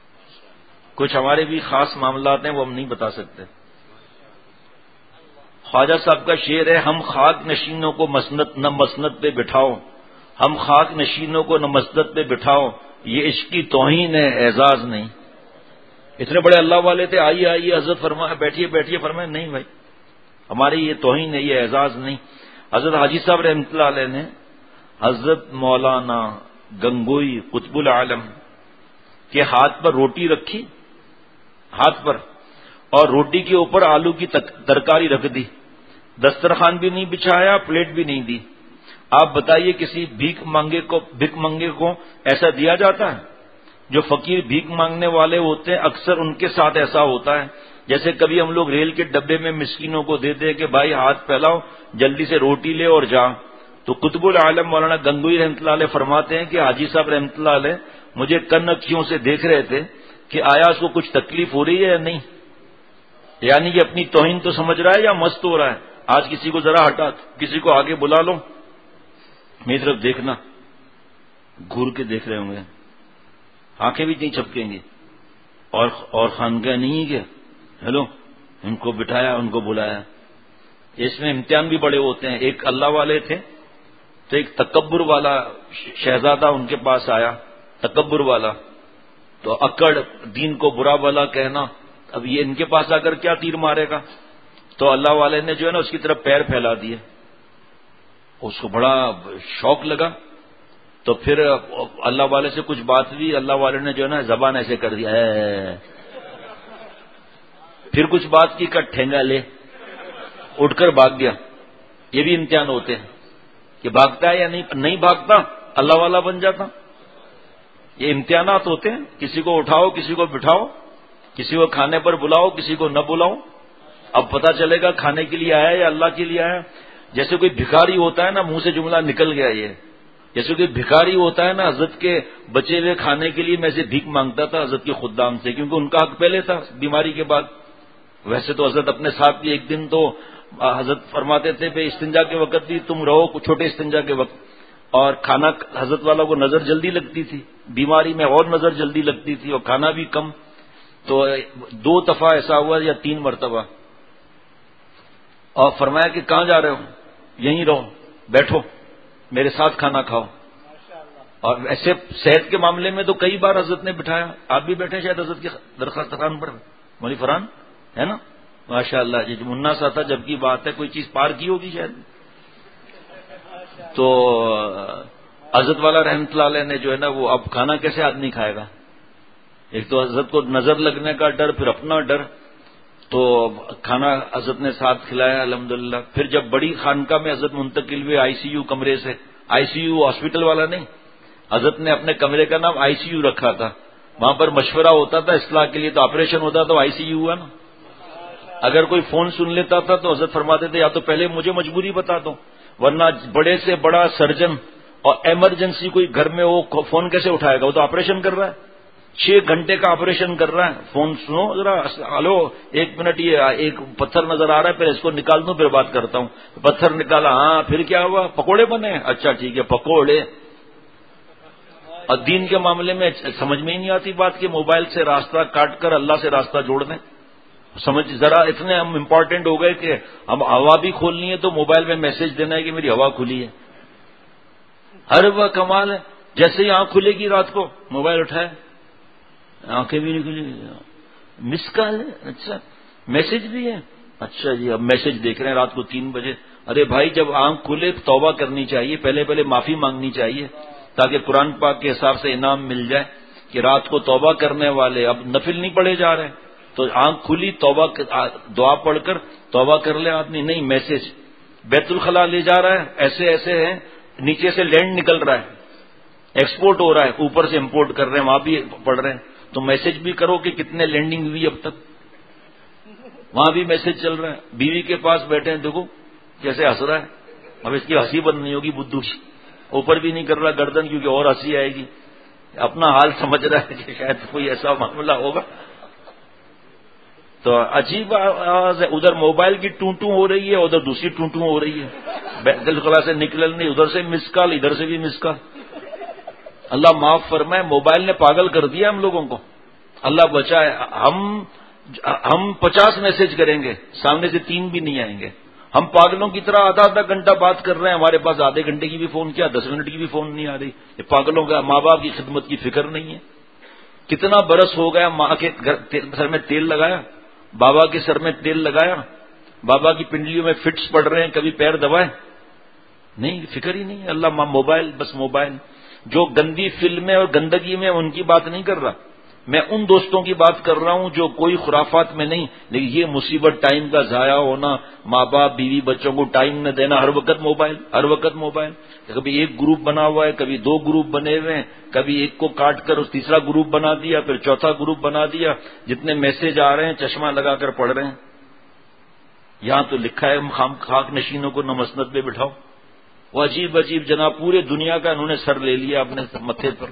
Speaker 1: کچھ ہمارے بھی خاص معاملات ہیں وہ ہم نہیں بتا سکتے۔ خواجہ صاحب کا شعر ہے، ہم خاک نشینوں کو نہ مسند پہ بٹھاؤ، ہم خاک نشینوں کو نہ مسند پہ بٹھاؤ، یہ عشق کی توہین ہے اعزاز نہیں۔ اتنے بڑے اللہ والے تھے، آئیے آئیے حضرت فرمایا، بیٹھیے بیٹھیے، فرمایا نہیں بھائی ہماری یہ توہین ہے، یہ اعزاز نہیں۔ حضرت حاجی صاحب رحمۃ اللہ علیہ نے حضرت مولانا گنگوئی قطب العالم کے ہاتھ پر روٹی رکھی، ہاتھ پر، اور روٹی کے اوپر آلو کی ترکاری رکھ دی، دسترخوان بھی نہیں بچھایا، پلیٹ بھی نہیں دی۔ آپ بتائیے کسی بھیک منگے کو ایسا دیا جاتا ہے؟ جو فقیر بھیک مانگنے والے ہوتے ہیں اکثر ان کے ساتھ ایسا ہوتا ہے، جیسے کبھی ہم لوگ ریل کے ڈبے میں مسکینوں کو دیتے ہیں کہ بھائی ہاتھ پھیلاؤ، جلدی سے روٹی لے اور جا۔ تو قطب العالم مولانا گنگوئی رحمۃ اللہ علیہ فرماتے ہیں کہ حاجی صاحب رحمۃ اللہ علیہ مجھے کن اکھیوں سے دیکھ رہے تھے کہ آیا اس کو کچھ تکلیف ہو رہی ہے یا نہیں، یعنی کہ اپنی توہین تو سمجھ رہا ہے یا مست ہو رہا ہے۔ آج کسی کو ذرا ہٹا، کسی کو آگے بلا لو، میری طرف دیکھنا، گھور کے دیکھ رہے ہوں گے، آنکھیں بھی نہیں چھپکیں گی، اور خانقاہ نہیں کیا ہیلو، ان کو بٹھایا، ان کو بلایا۔ اس میں امتحان بھی بڑے ہوتے ہیں۔ ایک اللہ والے تھے تو ایک تکبر والا شہزادہ ان کے پاس آیا، تکبر والا، تو اکڑ، دین کو برا بھلا کہنا، اب یہ ان کے پاس آ کر کیا تیر مارے گا؟ تو اللہ والے نے جو ہے نا اس کی طرف پیر پھیلا دیے، اس کو بڑا شوق لگا، تو پھر اللہ والے سے کچھ بات ہوئی، اللہ والے نے جو ہے نا زبان ایسے کر دیا، پھر کچھ بات کی، ٹھینگا لے، اٹھ کر بھاگ گیا۔ یہ بھی امتحان ہوتے ہیں کہ بھاگتا ہے یا نہیں بھاگتا، اللہ والا بن جاتا۔ یہ امتحانات ہوتے ہیں، کسی کو اٹھاؤ، کسی کو بٹھاؤ، کسی کو کھانے پر بلاؤ، کسی کو نہ بلاؤ، اب پتہ چلے گا کھانے کے لیے آیا یا اللہ کے لیے آیا۔ جیسے کوئی بھکاری ہوتا ہے نا، منہ سے جملہ نکل گیا، یہ جیسے کوئی بھکاری ہوتا ہے نا، حضرت کے بچے ہوئے کھانے کے لیے میں سے بھیک مانگتا تھا حضرت کے خدام سے، کیونکہ ان کا حق پہلے تھا بیماری کے بعد۔ ویسے تو حضرت اپنے ساتھ بھی ایک دن تو حضرت فرماتے تھے بے استنجا کے وقت بھی تم رہو، چھوٹے استنجا کے وقت، اور کھانا حضرت والا کو نظر جلدی لگتی تھی، بیماری میں اور نظر جلدی لگتی تھی، اور کھانا بھی کم۔ تو 2 دفعہ ایسا ہوا یا 3 مرتبہ، اور فرمایا کہ کہاں جا رہے ہو؟ یہیں رہو، بیٹھو میرے ساتھ کھانا کھاؤ۔ اور ایسے صحت کے معاملے میں تو کئی بار حضرت نے بٹھایا، آپ بھی بیٹھے شاید حضرت کی درخواست خان پر، مولوی فرحان ہے نا، ماشاء اللہ جی، منا سا تھا جب کی بات ہے، کوئی چیز پار کی ہوگی شاید۔ تو حضرت والا رحمۃ اللہ علیہ نے جو ہے نا وہ، اب کھانا کیسے آدمی کھائے گا؟ ایک تو حضرت کو نظر لگنے کا ڈر، پھر اپنا ڈر، تو کھانا حضرت نے ساتھ کھلایا الحمدللہ۔ پھر جب بڑی خانقاہ میں حضرت منتقل ہوئے آئی سی یو کمرے سے، آئی سی یو ہاسپٹل والا نہیں، حضرت نے اپنے کمرے کا نام آئی سی یو رکھا تھا، وہاں پر مشورہ ہوتا تھا اصلاح کے لیے، تو آپریشن ہوتا تو آئی سی یو ہے نا۔ اگر کوئی فون سن لیتا تھا تو حضرت فرماتے تھے یا تو پہلے مجھے مجبوری بتا دو، ورنہ بڑے سے بڑا سرجن اور ایمرجنسی کوئی گھر میں وہ فون کیسے اٹھائے گا؟ وہ تو آپریشن کر رہا ہے، 6 گھنٹے کا آپریشن کر رہا ہے، فون سنو ذرا، ہلو 1 منٹ، یہ ایک پتھر نظر آ رہا ہے، پھر اس کو نکال دوں پھر بات کرتا ہوں۔ پتھر نکالا، ہاں پھر کیا ہوا؟ پکوڑے بنے، اچھا ٹھیک ہے پکوڑے۔ اور دین کے معاملے میں سمجھ میں ہی نہیں آتی بات کہ موبائل سے راستہ کاٹ کر اللہ سے راستہ جوڑ دیں۔ سمجھ ذرا، اتنے ہم امپورٹنٹ ہو گئے کہ ہم ہوا بھی کھولنی ہے تو موبائل میں میسج دینا ہے کہ میری ہوا کھلی ہے۔ ہر وہ کمال ہے، جیسے ہی آنکھ کھلے گی رات کو موبائل اٹھائے، آنکھیں بھی نہیں کھلی، مس کال ہے، اچھا میسج بھی ہے، اچھا جی اب میسج دیکھ رہے ہیں رات کو 3 بجے۔ ارے بھائی جب آنکھ کھلے توبہ کرنی چاہیے، پہلے معافی مانگنی چاہیے، تاکہ قرآن پاک کے حساب سے انعام مل جائے کہ رات کو توبہ کرنے والے، اب نفل نہیں پڑھے جا رہے، تو آنکھ کھلی توبہ دعا پڑھ کر توبہ کر لے آدمی، نہیں میسج بیت الخلا لے جا رہا ہے، ایسے ایسے ہے، نیچے سے لینڈ نکل رہا ہے، ایکسپورٹ ہو رہا ہے، اوپر سے امپورٹ کر رہے ہیں، وہاں بھی پڑھ رہے ہیں، تو میسج بھی کرو کہ کتنے لینڈنگ ہوئی اب تک، وہاں بھی میسج چل رہا ہے۔ بیوی کے پاس بیٹھے ہیں، دیکھو کیسے ہنس رہا ہے، اب اس کی ہنسی بند نہیں ہوگی، بدھو کی اوپر بھی نہیں کر رہا گردن، کیونکہ اور ہنسی آئے گی، اپنا حال سمجھ رہا ہے کہ شاید کوئی ایسا معاملہ ہوگا۔ تو عجیب آواز ہے، ادھر موبائل کی ٹوں ہو رہی ہے، ادھر دوسری ٹوں ہو رہی ہے، بیت الخلا سے نکل نہیں، ادھر سے مس کال، ادھر سے بھی مس کال۔ اللہ معاف فرمائے، موبائل نے پاگل کر دیا ہم لوگوں کو، اللہ بچائے۔ ہم 50 میسج کریں گے، سامنے سے 3 بھی نہیں آئیں گے، ہم پاگلوں کی طرح آدھا آدھا گھنٹہ بات کر رہے ہیں، ہمارے پاس آدھے گھنٹے کی بھی فون کیا 10 منٹ کی بھی فون نہیں آ رہی. یہ پاگلوں کا ماں باپ کی خدمت کی فکر نہیں ہے. کتنا برس ہو گیا ماں کے سر میں تیل لگایا، بابا کے سر میں تیل لگایا، بابا کی پنڈلیوں میں فٹس پڑ رہے ہیں، کبھی پیر دبائے نہیں، فکر ہی نہیں ہے. اللہ موبائل، بس موبائل. جو گندی فلمیں اور گندگی میں ان کی بات نہیں کر رہا، میں ان دوستوں کی بات کر رہا ہوں جو کوئی خرافات میں نہیں، لیکن یہ مصیبت ٹائم کا ضائع ہونا، ماں باپ بیوی بچوں کو ٹائم نہ دینا، ہر وقت موبائل، ہر وقت موبائل. کبھی ایک گروپ بنا ہوا ہے، کبھی 2 گروپ بنے ہوئے ہیں، کبھی ایک کو کاٹ کر تیسرا گروپ بنا دیا، پھر چوتھا گروپ بنا دیا. جتنے میسج آ رہے ہیں چشمہ لگا کر پڑھ رہے ہیں. یہاں تو لکھا ہے خاک نشینوں کو نہ مسند پہ بٹھاؤ. وہ عجیب عجیب جناب پورے دنیا کا انہوں نے سر لے لیا اپنے متھے پر.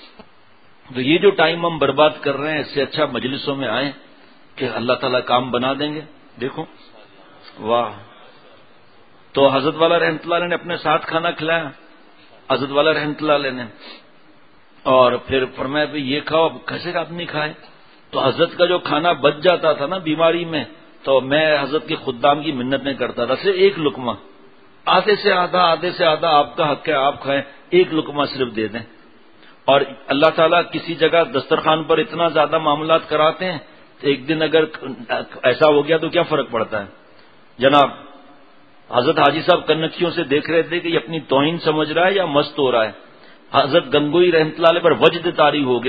Speaker 1: تو یہ جو ٹائم ہم برباد کر رہے ہیں، اس سے اچھا مجلسوں میں آئیں کہ اللہ تعالیٰ کام بنا دیں گے. دیکھو واہ. تو حضرت والا رحمۃ اللہ علیہ نے اپنے ساتھ کھانا کھلایا، حضرت والا رحمۃ اللہ علیہ نے، اور پھر فرمایا بھی یہ کھاؤ. اب کیسے آپ نہیں کھائے؟ تو حضرت کا جو کھانا بچ جاتا تھا نا بیماری میں، تو میں حضرت کے خدام کی منتیں کرتا تھا، صرف ایک لقمہ، آدھے سے آدھا آپ کا حق ہے، آپ کھائیں، ایک لقمہ صرف دے دیں. اور اللہ تعالیٰ کسی جگہ دسترخوان پر اتنا زیادہ معاملات کراتے ہیں، تو ایک دن اگر ایسا ہو گیا تو کیا فرق پڑتا ہے جناب. حضرت حاجی صاحب کنکھیوں سے دیکھ رہے تھے کہ یہ اپنی توہین سمجھ رہا ہے یا مست ہو رہا ہے. حضرت گنگوئی رحمۃ اللہ علیہ پر وجد طاری ہو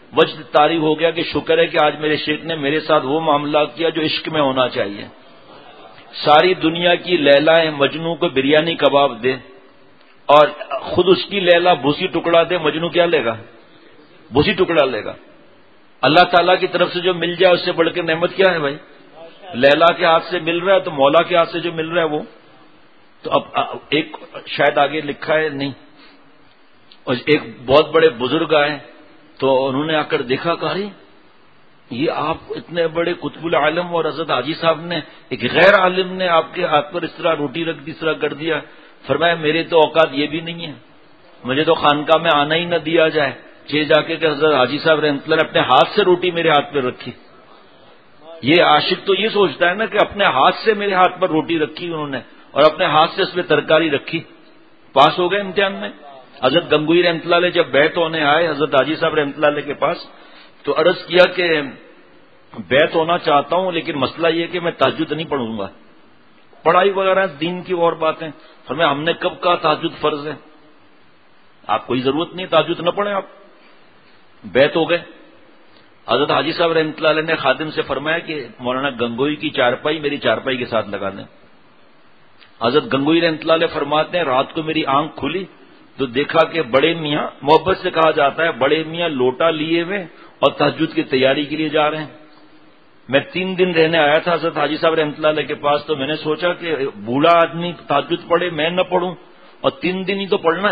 Speaker 1: گیا کہ شکر ہے کہ آج میرے شیخ نے میرے ساتھ وہ معاملہ کیا جو عشق میں ہونا چاہیے. ساری دنیا کی لیلائیں مجنو کو بریانی کباب دے اور خود اس کی لیلا بھوسی ٹکڑا دے، مجنو کیا لے گا؟ بھوسی ٹکڑا لے گا. اللہ تعالیٰ کی طرف سے جو مل جائے اس سے بڑھ کے نعمت کیا ہے بھائی؟ لیلا کے ہاتھ سے مل رہا ہے تو مولا کے ہاتھ سے جو مل رہا ہے وہ تو. اب ایک شاید آگے لکھا ہے نہیں، اور ایک بہت بڑے بزرگ آئے تو انہوں نے آ کر دیکھا کہ یہ آپ اتنے بڑے قطب العالم اور حضرت حاجی صاحب نے ایک غیر عالم نے آپ کے ہاتھ پر اس طرح روٹی رکھ دی، اس طرح کر دیا. فرمایا میرے تو اوقات یہ بھی نہیں ہے، مجھے تو خانقاہ میں آنا ہی نہ دیا جائے. جا کے کہ حضرت حاجی صاحب رحمۃ اللہ نے اپنے ہاتھ سے روٹی میرے ہاتھ پہ رکھی. یہ عاشق تو یہ سوچتا ہے نا کہ اپنے ہاتھ سے میرے ہاتھ پر روٹی رکھی انہوں نے اور اپنے ہاتھ سے اس میں ترکاری رکھی. پاس ہو گئے امتحان میں. حضرت گنگوئی رحمۃ اللہ علیہ جب بیعت ہونے آئے حضرت حاجی صاحب رحمۃ اللہ علیہ کے پاس تو عرض کیا کہ بیعت ہونا چاہتا ہوں لیکن مسئلہ یہ کہ میں تہجد نہیں پڑھوں گا. پڑھائی وغیرہ دین کی اور باتیں. فرمایا ہم نے کب کہا تہجد فرض ہے؟ آپ کوئی ضرورت نہیں تہجد نہ پڑھیں. آپ بیعت ہو گئے. حضرت حاجی صاحب رحمۃ اللہ علیہ نے خادم سے فرمایا کہ مولانا گنگوئی کی چارپائی میری چارپائی کے ساتھ لگا دیں. حضرت گنگوئی رحمۃ اللہ علیہ فرماتے ہیں رات کو میری آنکھ کھلی تو دیکھا کہ بڑے میاں، محبت سے کہا جاتا ہے، بڑے میاں لوٹا لیے ہوئے اور تہجد کی تیاری کے لیے جا رہے ہیں. میں 3 دن رہنے آیا تھا حضرت حاجی صاحب رحمۃ اللہ علیہ کے پاس، تو میں نے سوچا کہ بوڑھا آدمی تہجد پڑھے میں نہ پڑھوں، اور 3 دن ہی تو پڑھنا ہے،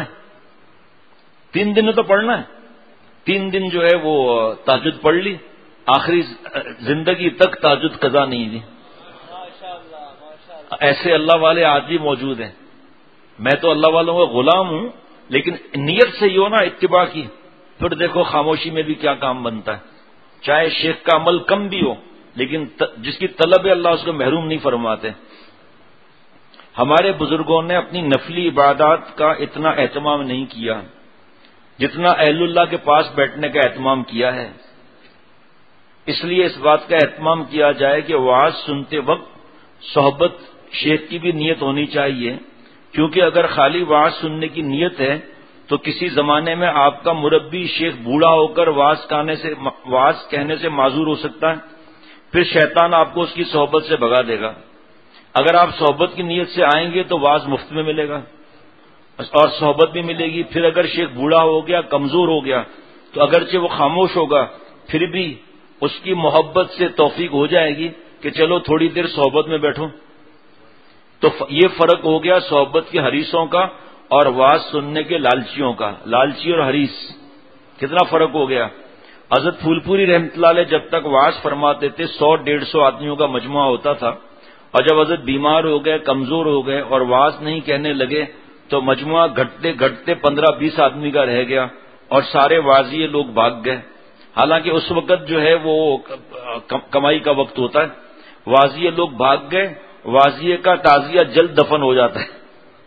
Speaker 1: 3 دن تو پڑھنا ہے. 3 دن جو ہے وہ تہجد پڑھ لی. آخری زندگی تک تہجد قضا نہیں دی. ایسے اللہ والے آج بھی موجود ہیں. میں تو اللہ والوں کا غلام ہوں، لیکن نیت سے ہی ہو نا اتباع کی، پھر دیکھو خاموشی میں بھی کیا کام بنتا ہے. چاہے شیخ کا عمل کم بھی ہو لیکن جس کی طلب ہے اللہ اس کو محروم نہیں فرماتے. ہمارے بزرگوں نے اپنی نفلی عبادات کا اتنا اہتمام نہیں کیا جتنا اہل اللہ کے پاس بیٹھنے کا اہتمام کیا ہے. اس لیے اس بات کا اہتمام کیا جائے کہ وعظ سنتے وقت صحبت شیخ کی بھی نیت ہونی چاہیے، کیونکہ اگر خالی وعظ سننے کی نیت ہے تو کسی زمانے میں آپ کا مربی شیخ بوڑھا ہو کر وعظ کہنے سے معذور ہو سکتا ہے. پھر شیطان آپ کو اس کی صحبت سے بھگا دے گا. اگر آپ صحبت کی نیت سے آئیں گے تو وعظ مفت میں ملے گا اور صحبت بھی ملے گی. پھر اگر شیخ بوڑھا ہو گیا، کمزور ہو گیا، تو اگرچہ وہ خاموش ہوگا پھر بھی اس کی محبت سے توفیق ہو جائے گی کہ چلو تھوڑی دیر صحبت میں بیٹھو. تو یہ فرق ہو گیا صحبت کے حریصوں کا اور وعظ سننے کے لالچیوں کا. لالچی اور حریص کتنا فرق ہو گیا. حضرت پھول پوری رحمۃ اللہ علیہ جب تک وعظ فرماتے تھے 100-150 آدمیوں کا مجموعہ ہوتا تھا، اور جب حضرت بیمار ہو گئے، کمزور ہو گئے اور وعظ نہیں کہنے لگے تو مجموعہ گھٹتے گھٹتے 15-20 آدمی کا رہ گیا اور سارے واعظی لوگ بھاگ گئے. حالانکہ اس وقت جو ہے وہ کمائی کا وقت ہوتا ہے. واعظی لوگ بھاگ گئے واضیے کا تعزیہ جلد دفن ہو جاتا ہے.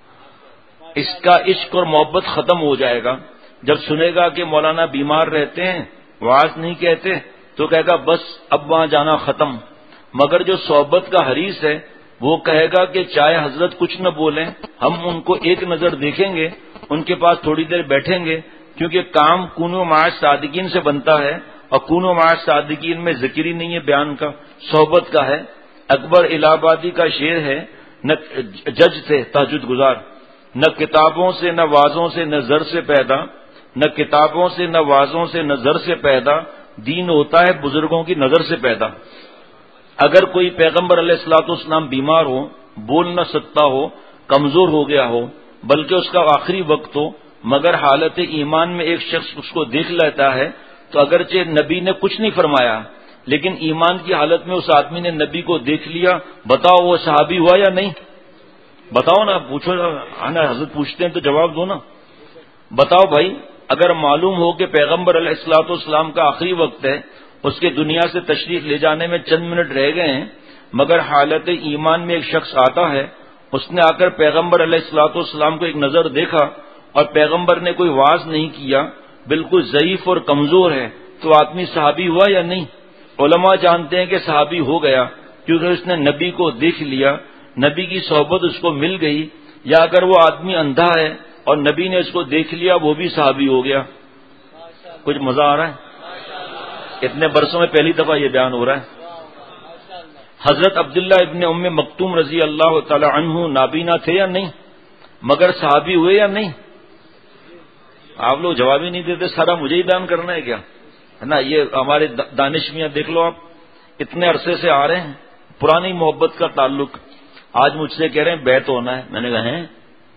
Speaker 1: اس کا عشق اور محبت ختم ہو جائے گا. جب سنے گا کہ مولانا بیمار رہتے ہیں، واعظ نہیں کہتے، تو کہے گا بس اب وہاں جانا ختم. مگر جو صحبت کا حریص ہے وہ کہے گا کہ چاہے حضرت کچھ نہ بولیں، ہم ان کو ایک نظر دیکھیں گے، ان کے پاس تھوڑی دیر بیٹھیں گے، کیونکہ کام کونو مع صادقین سے بنتا ہے، اور کونو مع صادقین میں ذکر ہی نہیں ہے بیان کا، صحبت کا ہے. اکبر الہ آبادی کا شعر ہے، نہ جج تھے تہجد گزار، نہ کتابوں سے نہ وازوں سے نہ زر سے پیدا، نہ کتابوں سے نہ وازوں سے نہ زر سے پیدا، دین ہوتا ہے بزرگوں کی نظر سے پیدا. اگر کوئی پیغمبر علیہ الصلوۃ والسلام بیمار ہو، بول نہ سکتا ہو، کمزور ہو گیا ہو، بلکہ اس کا آخری وقت ہو، مگر حالت ایمان میں ایک شخص اس کو دیکھ لیتا ہے، تو اگرچہ نبی نے کچھ نہیں فرمایا، لیکن ایمان کی حالت میں اس آدمی نے نبی کو دیکھ لیا. بتاؤ وہ صحابی ہوا یا نہیں؟ بتاؤ نا، پوچھو نا، حضرت پوچھتے ہیں تو جواب دو نا. بتاؤ بھائی، اگر معلوم ہو کہ پیغمبر علیہ الصلوۃ والسلام کا آخری وقت ہے، اس کے دنیا سے تشریف لے جانے میں چند منٹ رہ گئے ہیں، مگر حالت ایمان میں ایک شخص آتا ہے، اس نے آ کر پیغمبر علیہ الصلوۃ والسلام کو ایک نظر دیکھا اور پیغمبر نے کوئی واعظ نہیں کیا، بالکل ضعیف اور کمزور ہے، تو آدمی صحابی ہوا یا نہیں؟ علماء جانتے ہیں کہ صحابی ہو گیا، کیونکہ اس نے نبی کو دیکھ لیا، نبی کی صحبت اس کو مل گئی. یا اگر وہ آدمی اندھا ہے اور نبی نے اس کو دیکھ لیا، وہ بھی صحابی ہو گیا. کچھ مزہ آ رہا ہے؟ اتنے برسوں میں پہلی دفعہ یہ بیان ہو رہا ہے. حضرت عبداللہ ابن ام مکتوم رضی اللہ تعالی عنہ نابینا تھے یا نہیں؟ مگر صحابی ہوئے یا نہیں؟ آپ لوگ جواب ہی نہیں دیتے، سارا مجھے ہی بیان کرنا ہے کیا؟ ہے نا، یہ ہمارے دانش میاں دیکھ لو، آپ اتنے عرصے سے آ رہے ہیں، پرانی محبت کا تعلق. آج مجھ سے کہہ رہے ہیں بیعت ہونا ہے. میں نے کہا ہیں،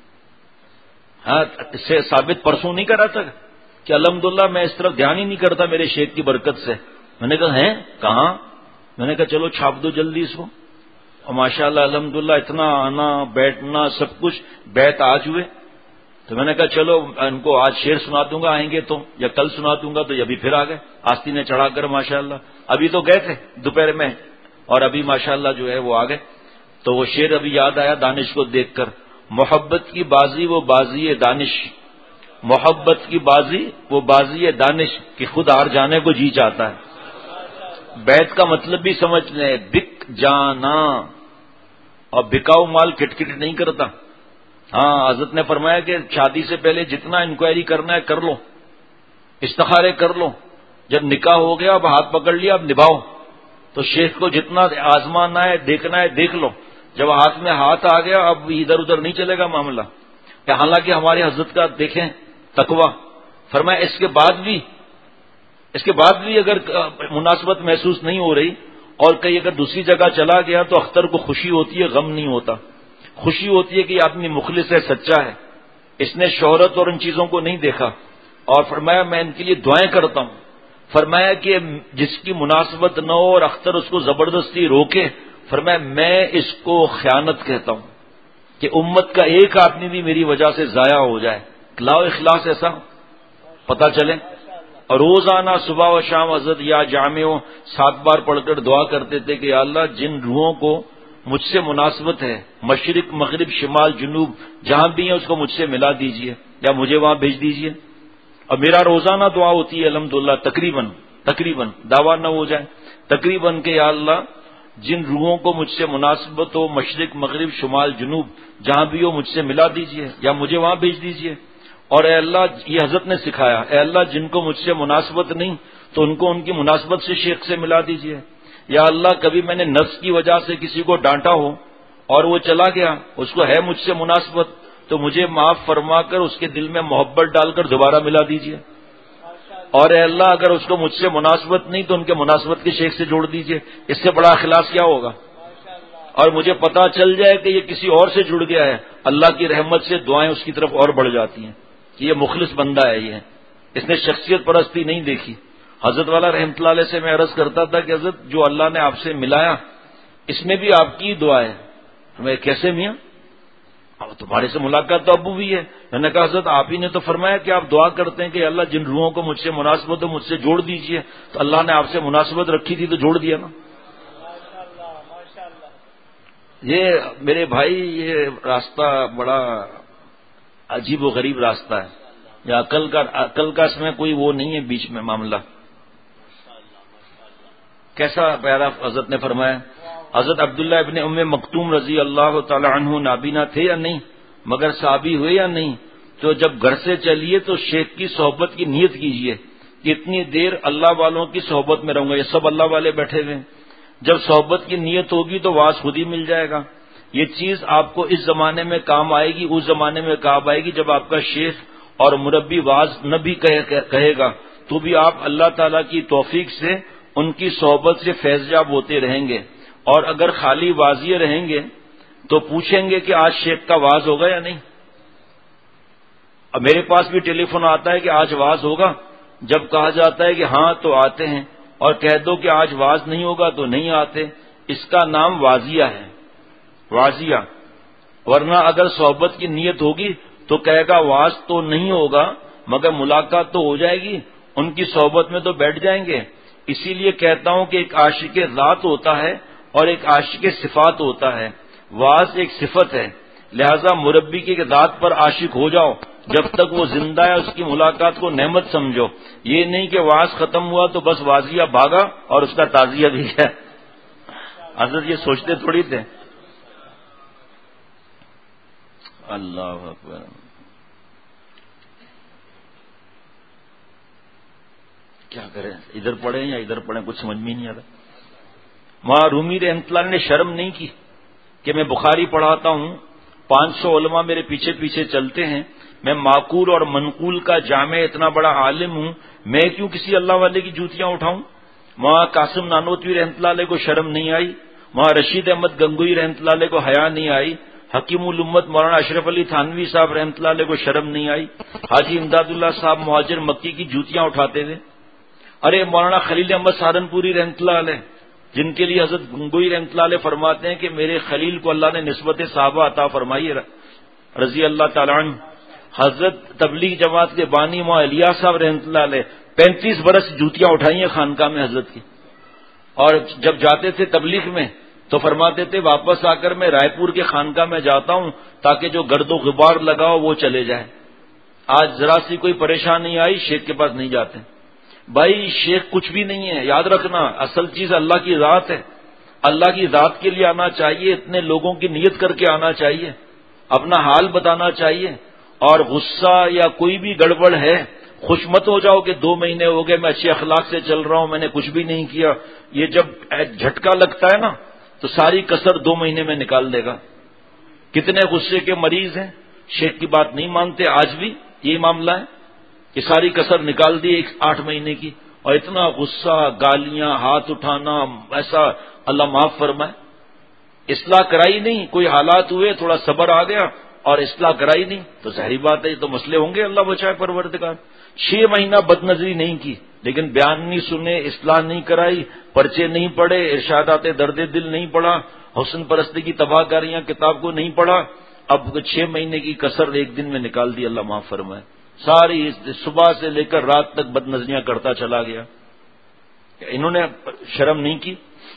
Speaker 1: ہاں، اس سے ثابت پرسوں نہیں کرا تھا کہ الحمدللہ میں اس طرف دھیان ہی نہیں کرتا میرے شیخ کی برکت سے. میں نے کہا ہیں کہاں؟ میں نے کہا چلو چھاپ دو جلدی اس کو. اور ماشاءاللہ الحمدللہ اتنا آنا بیٹھنا سب کچھ بیعت آج ہوئے. تو میں نے کہا چلو ان کو آج شعر سنا دوں گا، آئیں گے تو، یا کل سنا دوں گا، تو ابھی پھر آ گئے آستینیں چڑھا کر ماشاءاللہ. ابھی تو گئے تھے دوپہر میں، اور ابھی ماشاءاللہ جو ہے وہ آ گئے. تو وہ شعر ابھی یاد آیا دانش کو دیکھ کر، محبت کی بازی وہ بازی دانش، محبت کی بازی وہ بازی دانش، کہ خود ہار جانے کو جی چاہتا ہے. بیعت کا مطلب بھی سمجھ لیں، بک جانا، اور بکاؤ مال کٹ کٹ نہیں کرتا. ہاں، حضرت نے فرمایا کہ شادی سے پہلے جتنا انکوائری کرنا ہے کر لو، استخارے کر لو، جب نکاح ہو گیا اب ہاتھ پکڑ لیا اب نبھاؤ. تو شیخ کو جتنا آزمانا ہے دیکھنا ہے دیکھ لو، جب ہاتھ میں ہاتھ آ گیا اب ادھر ادھر نہیں چلے گا معاملہ. کہ حالانکہ ہماری حضرت کا دیکھیں تقویٰ، فرمایا اس کے بعد بھی اگر مناسبت محسوس نہیں ہو رہی اور کہیں اگر دوسری جگہ چلا گیا تو اختر کو خوشی ہوتی ہے، غم نہیں ہوتا. خوشی ہوتی ہے کہ یہ آدمی مخلص ہے، سچا ہے، اس نے شہرت اور ان چیزوں کو نہیں دیکھا. اور فرمایا میں ان کے لیے دعائیں کرتا ہوں. فرمایا کہ جس کی مناسبت نہ ہو اور اختر اس کو زبردستی روکے، فرمایا میں اس کو خیانت کہتا ہوں، کہ امت کا ایک آدمی بھی میری وجہ سے ضائع ہو جائے. لاؤ اخلاص ایسا پتہ چلے. اور روزانہ صبح و شام حضرت یا جامعوں 7 بار پڑھ کر دعا کرتے تھے کہ یا اللہ جن روحوں کو مجھ سے مناسبت ہے، مشرق مغرب شمال جنوب جہاں بھی ہیں اس کو مجھ سے ملا دیجئے یا مجھے وہاں بھیج دیجئے. اور میرا روزانہ دعا ہوتی ہے الحمدللہ، تقریباً دعویٰ نہ ہو جائے، تقریباً کہ یا اللہ جن روحوں کو مجھ سے مناسبت ہو، مشرق مغرب شمال جنوب جہاں بھی ہو مجھ سے ملا دیجئے یا مجھے وہاں بھیج دیجئے. اور اے اللہ، یہ حضرت نے سکھایا، اے اللہ جن کو مجھ سے مناسبت نہیں تو ان کو ان کی مناسبت سے شیخ سے ملا دیجئے. یا اللہ کبھی میں نے نفس کی وجہ سے کسی کو ڈانٹا ہو اور وہ چلا گیا، اس کو ہے مجھ سے مناسبت، تو مجھے معاف فرما کر اس کے دل میں محبت ڈال کر دوبارہ ملا دیجئے. اور اے اللہ اگر اس کو مجھ سے مناسبت نہیں تو ان کے مناسبت کے شیخ سے جوڑ دیجئے. اس سے بڑا اخلاص کیا ہوگا؟ اور مجھے پتا چل جائے کہ یہ کسی اور سے جڑ گیا ہے، اللہ کی رحمت سے دعائیں اس کی طرف اور بڑھ جاتی ہیں کہ یہ مخلص بندہ ہے، یہ اس نے شخصیت پرستی نہیں دیکھی. حضرت والا رحمت اللہ علیہ سے میں عرض کرتا تھا کہ حضرت جو اللہ نے آپ سے ملایا اس میں بھی آپ کی دعا ہے. میں کیسے میاں؟ تمہارے سے ملاقات تو ابو بھی ہے. میں نے کہا حضرت آپ ہی نے تو فرمایا کہ آپ دعا کرتے ہیں کہ اللہ جن روحوں کو مجھ سے مناسبت ہو مجھ سے جوڑ دیجئے، تو اللہ نے آپ سے مناسبت رکھی تھی تو جوڑ دیا نا. یہ میرے بھائی یہ راستہ بڑا عجیب و غریب راستہ ہے، یا عقل کا اس میں کوئی وہ نہیں ہے بیچ میں معاملہ. کیسا پیارا حضرت نے فرمایا. حضرت عبداللہ ابن ام مکتوم رضی اللہ تعالی عنہ نابینا تھے یا نہیں، مگر صحابی ہوئے یا نہیں. تو جب گھر سے چلیے تو شیخ کی صحبت کی نیت کیجیے کہ اتنی دیر اللہ والوں کی صحبت میں رہوں گا. یہ سب اللہ والے بیٹھے ہوئے ہیں. جب صحبت کی نیت ہوگی تو واز خود ہی مل جائے گا. یہ چیز آپ کو اس زمانے میں کام آئے گی، اس زمانے میں کام آئے گی جب آپ کا شیخ اور مربی واز نہ بھی کہے گا تو بھی آپ اللہ تعالی کی توفیق سے ان کی صحبت سے فیض یاب ہوتے رہیں گے. اور اگر خالی واضح رہیں گے تو پوچھیں گے کہ آج شیخ کا واز ہوگا یا نہیں. اب میرے پاس بھی ٹیلی فون آتا ہے کہ آج واز ہوگا. جب کہا جاتا ہے کہ ہاں تو آتے ہیں، اور کہہ دو کہ آج واز نہیں ہوگا تو نہیں آتے. اس کا نام واضیہ ہے، واضیہ. ورنہ اگر صحبت کی نیت ہوگی تو کہے گا واز تو نہیں ہوگا مگر ملاقات تو ہو جائے گی، ان کی صحبت میں تو بیٹھ جائیں گے. اسی لیے کہتا ہوں کہ ایک عاشق ذات ہوتا ہے اور ایک عاشق صفات ہوتا ہے. واز ایک صفت ہے، لہذا مربی کی ذات پر عاشق ہو جاؤ. جب تک وہ زندہ ہے اس کی ملاقات کو نعمت سمجھو. یہ نہیں کہ واز ختم ہوا تو بس واضیہ بھاگا اور اس کا تعزیہ بھی ہے. حضرت یہ سوچتے تھوڑی تھے. اللہ اکبر. کیا کریں، ادھر پڑھیں یا ادھر پڑھیں کچھ سمجھ میں نہیں آ رہا. وہاں رومی رحمۃ اللہ نے شرم نہیں کی کہ میں بخاری پڑھاتا ہوں، 500 علماء میرے پیچھے پیچھے چلتے ہیں، میں معقول اور منقول کا جامع اتنا بڑا عالم ہوں، میں کیوں کسی اللہ والے کی جوتیاں اٹھاؤں. وہاں قاسم نانوتوی رحمۃ اللہ علیہ کو شرم نہیں آئی، وہاں رشید احمد گنگوئی رحمۃ اللہ علیہ کو حیا نہیں آئی، حکیم الامت مولانا اشرف علی تھانوی صاحب رحمۃ اللہ علیہ کو شرم نہیں آئی، حاجی امداد اللہ صاحب مہاجر مکی کی جوتیاں اٹھاتے تھے. ارے مولانا خلیل احمد سہارنپوری رحمۃ اللہ علیہ، جن کے لیے حضرت گنگوئی رحمۃ اللہ علیہ فرماتے ہیں کہ میرے خلیل کو اللہ نے نسبت صحابہ عطا فرمائی رضی اللہ تعالیٰ عنہ. حضرت تبلیغ جماعت کے بانی مولانا الیاس صاحب رحمۃ اللہ علیہ 35 برس جوتیاں اٹھائی ہیں خانقاہ میں حضرت کی. اور جب جاتے تھے تبلیغ میں تو فرماتے تھے واپس آ کر میں رائے پور کے خانقاہ میں جاتا ہوں تاکہ جو گرد و غبار لگاؤ وہ چلے جائے. آج ذرا سی کوئی پریشانی آئی شیخ کے پاس نہیں جاتے. بھائی شیخ کچھ بھی نہیں ہے، یاد رکھنا اصل چیز اللہ کی ذات ہے. اللہ کی ذات کے لیے آنا چاہیے، اتنے لوگوں کی نیت کر کے آنا چاہیے، اپنا حال بتانا چاہیے. اور غصہ یا کوئی بھی گڑبڑ ہے خوش مت ہو جاؤ کہ 2 مہینے ہو گئے میں اچھے اخلاق سے چل رہا ہوں، میں نے کچھ بھی نہیں کیا. یہ جب جھٹکا لگتا ہے نا تو ساری کسر 2 مہینے میں نکال دے گا. کتنے غصے کے مریض ہیں، شیخ کی بات نہیں مانتے، آج بھی یہی معاملہ ہے کہ ساری کسر نکال دی 8 مہینے کی. اور اتنا غصہ، گالیاں، ہاتھ اٹھانا، ایسا اللہ معاف فرمائے. اصلاح کرائی نہیں، کوئی حالات ہوئے تھوڑا صبر آ گیا اور اصلاح کرائی نہیں تو ظاہری بات ہے تو مسئلے ہوں گے. اللہ بچائے پروردگار. 6 مہینہ بد نظری نہیں کی لیکن بیان نہیں سنے، اصلاح نہیں کرائی، پرچے نہیں پڑھے، ارشادات درد دل نہیں پڑھا، حسن پرستی کی تباہ کاریاں کتاب کو نہیں پڑھا. اب 6 مہینے کی کسر 1 دن میں نکال دی. اللہ معاف فرمائے. ساری صبح سے لے کر رات تک بد نظریاں کرتا چلا گیا. انہوں نے شرم نہیں کی.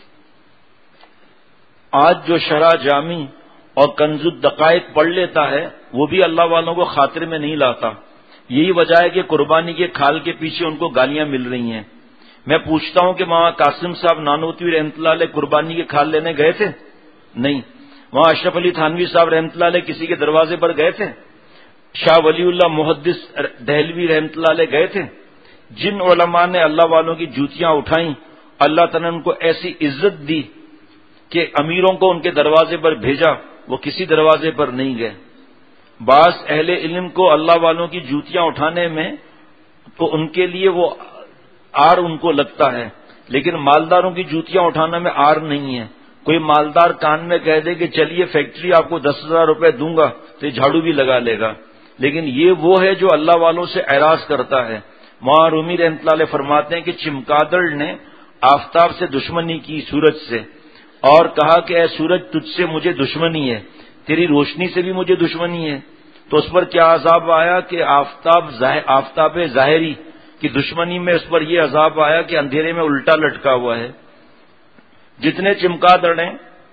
Speaker 1: آج جو شرح جامی اور کنز الدقائق پڑھ لیتا ہے وہ بھی اللہ والوں کو خاطر میں نہیں لاتا. یہی وجہ ہے کہ قربانی کے کھال کے پیچھے ان کو گالیاں مل رہی ہیں. میں پوچھتا ہوں کہ وہاں قاسم صاحب نانوتوی رحمۃ اللہ علیہ قربانی کے کھال لینے گئے تھے؟ نہیں. وہاں اشرف علی تھانوی صاحب رحمۃ اللہ علیہ کسی کے دروازے پر گئے تھے؟ شاہ ولی اللہ محدث دہلوی رحمۃ اللہ علیہ گئے تھے؟ جن علماء نے اللہ والوں کی جوتیاں اٹھائیں اللہ تعالیٰ نے ان کو ایسی عزت دی کہ امیروں کو ان کے دروازے پر بھیجا، وہ کسی دروازے پر نہیں گئے. بعض اہل علم کو اللہ والوں کی جوتیاں اٹھانے میں تو ان کے لیے وہ آر ان کو لگتا ہے، لیکن مالداروں کی جوتیاں اٹھانے میں آر نہیں ہے. کوئی مالدار کان میں کہہ دے کہ چلیے فیکٹری آپ کو 10,000 روپے دوں گا تو یہ جھاڑو بھی لگا لے گا. لیکن یہ وہ ہے جو اللہ والوں سے اعراض کرتا ہے. وہاں رومی رحمۃ اللہ علیہ فرماتے ہیں کہ چمگادڑ نے آفتاب سے دشمنی کی سورج سے اور کہا کہ اے سورج تجھ سے مجھے دشمنی ہے، تیری روشنی سے بھی مجھے دشمنی ہے. تو اس پر کیا عذاب آیا کہ آفتاب ظاہری کی دشمنی میں اس پر یہ عذاب آیا کہ اندھیرے میں الٹا لٹکا ہوا ہے. جتنے چمگادڑ ہیں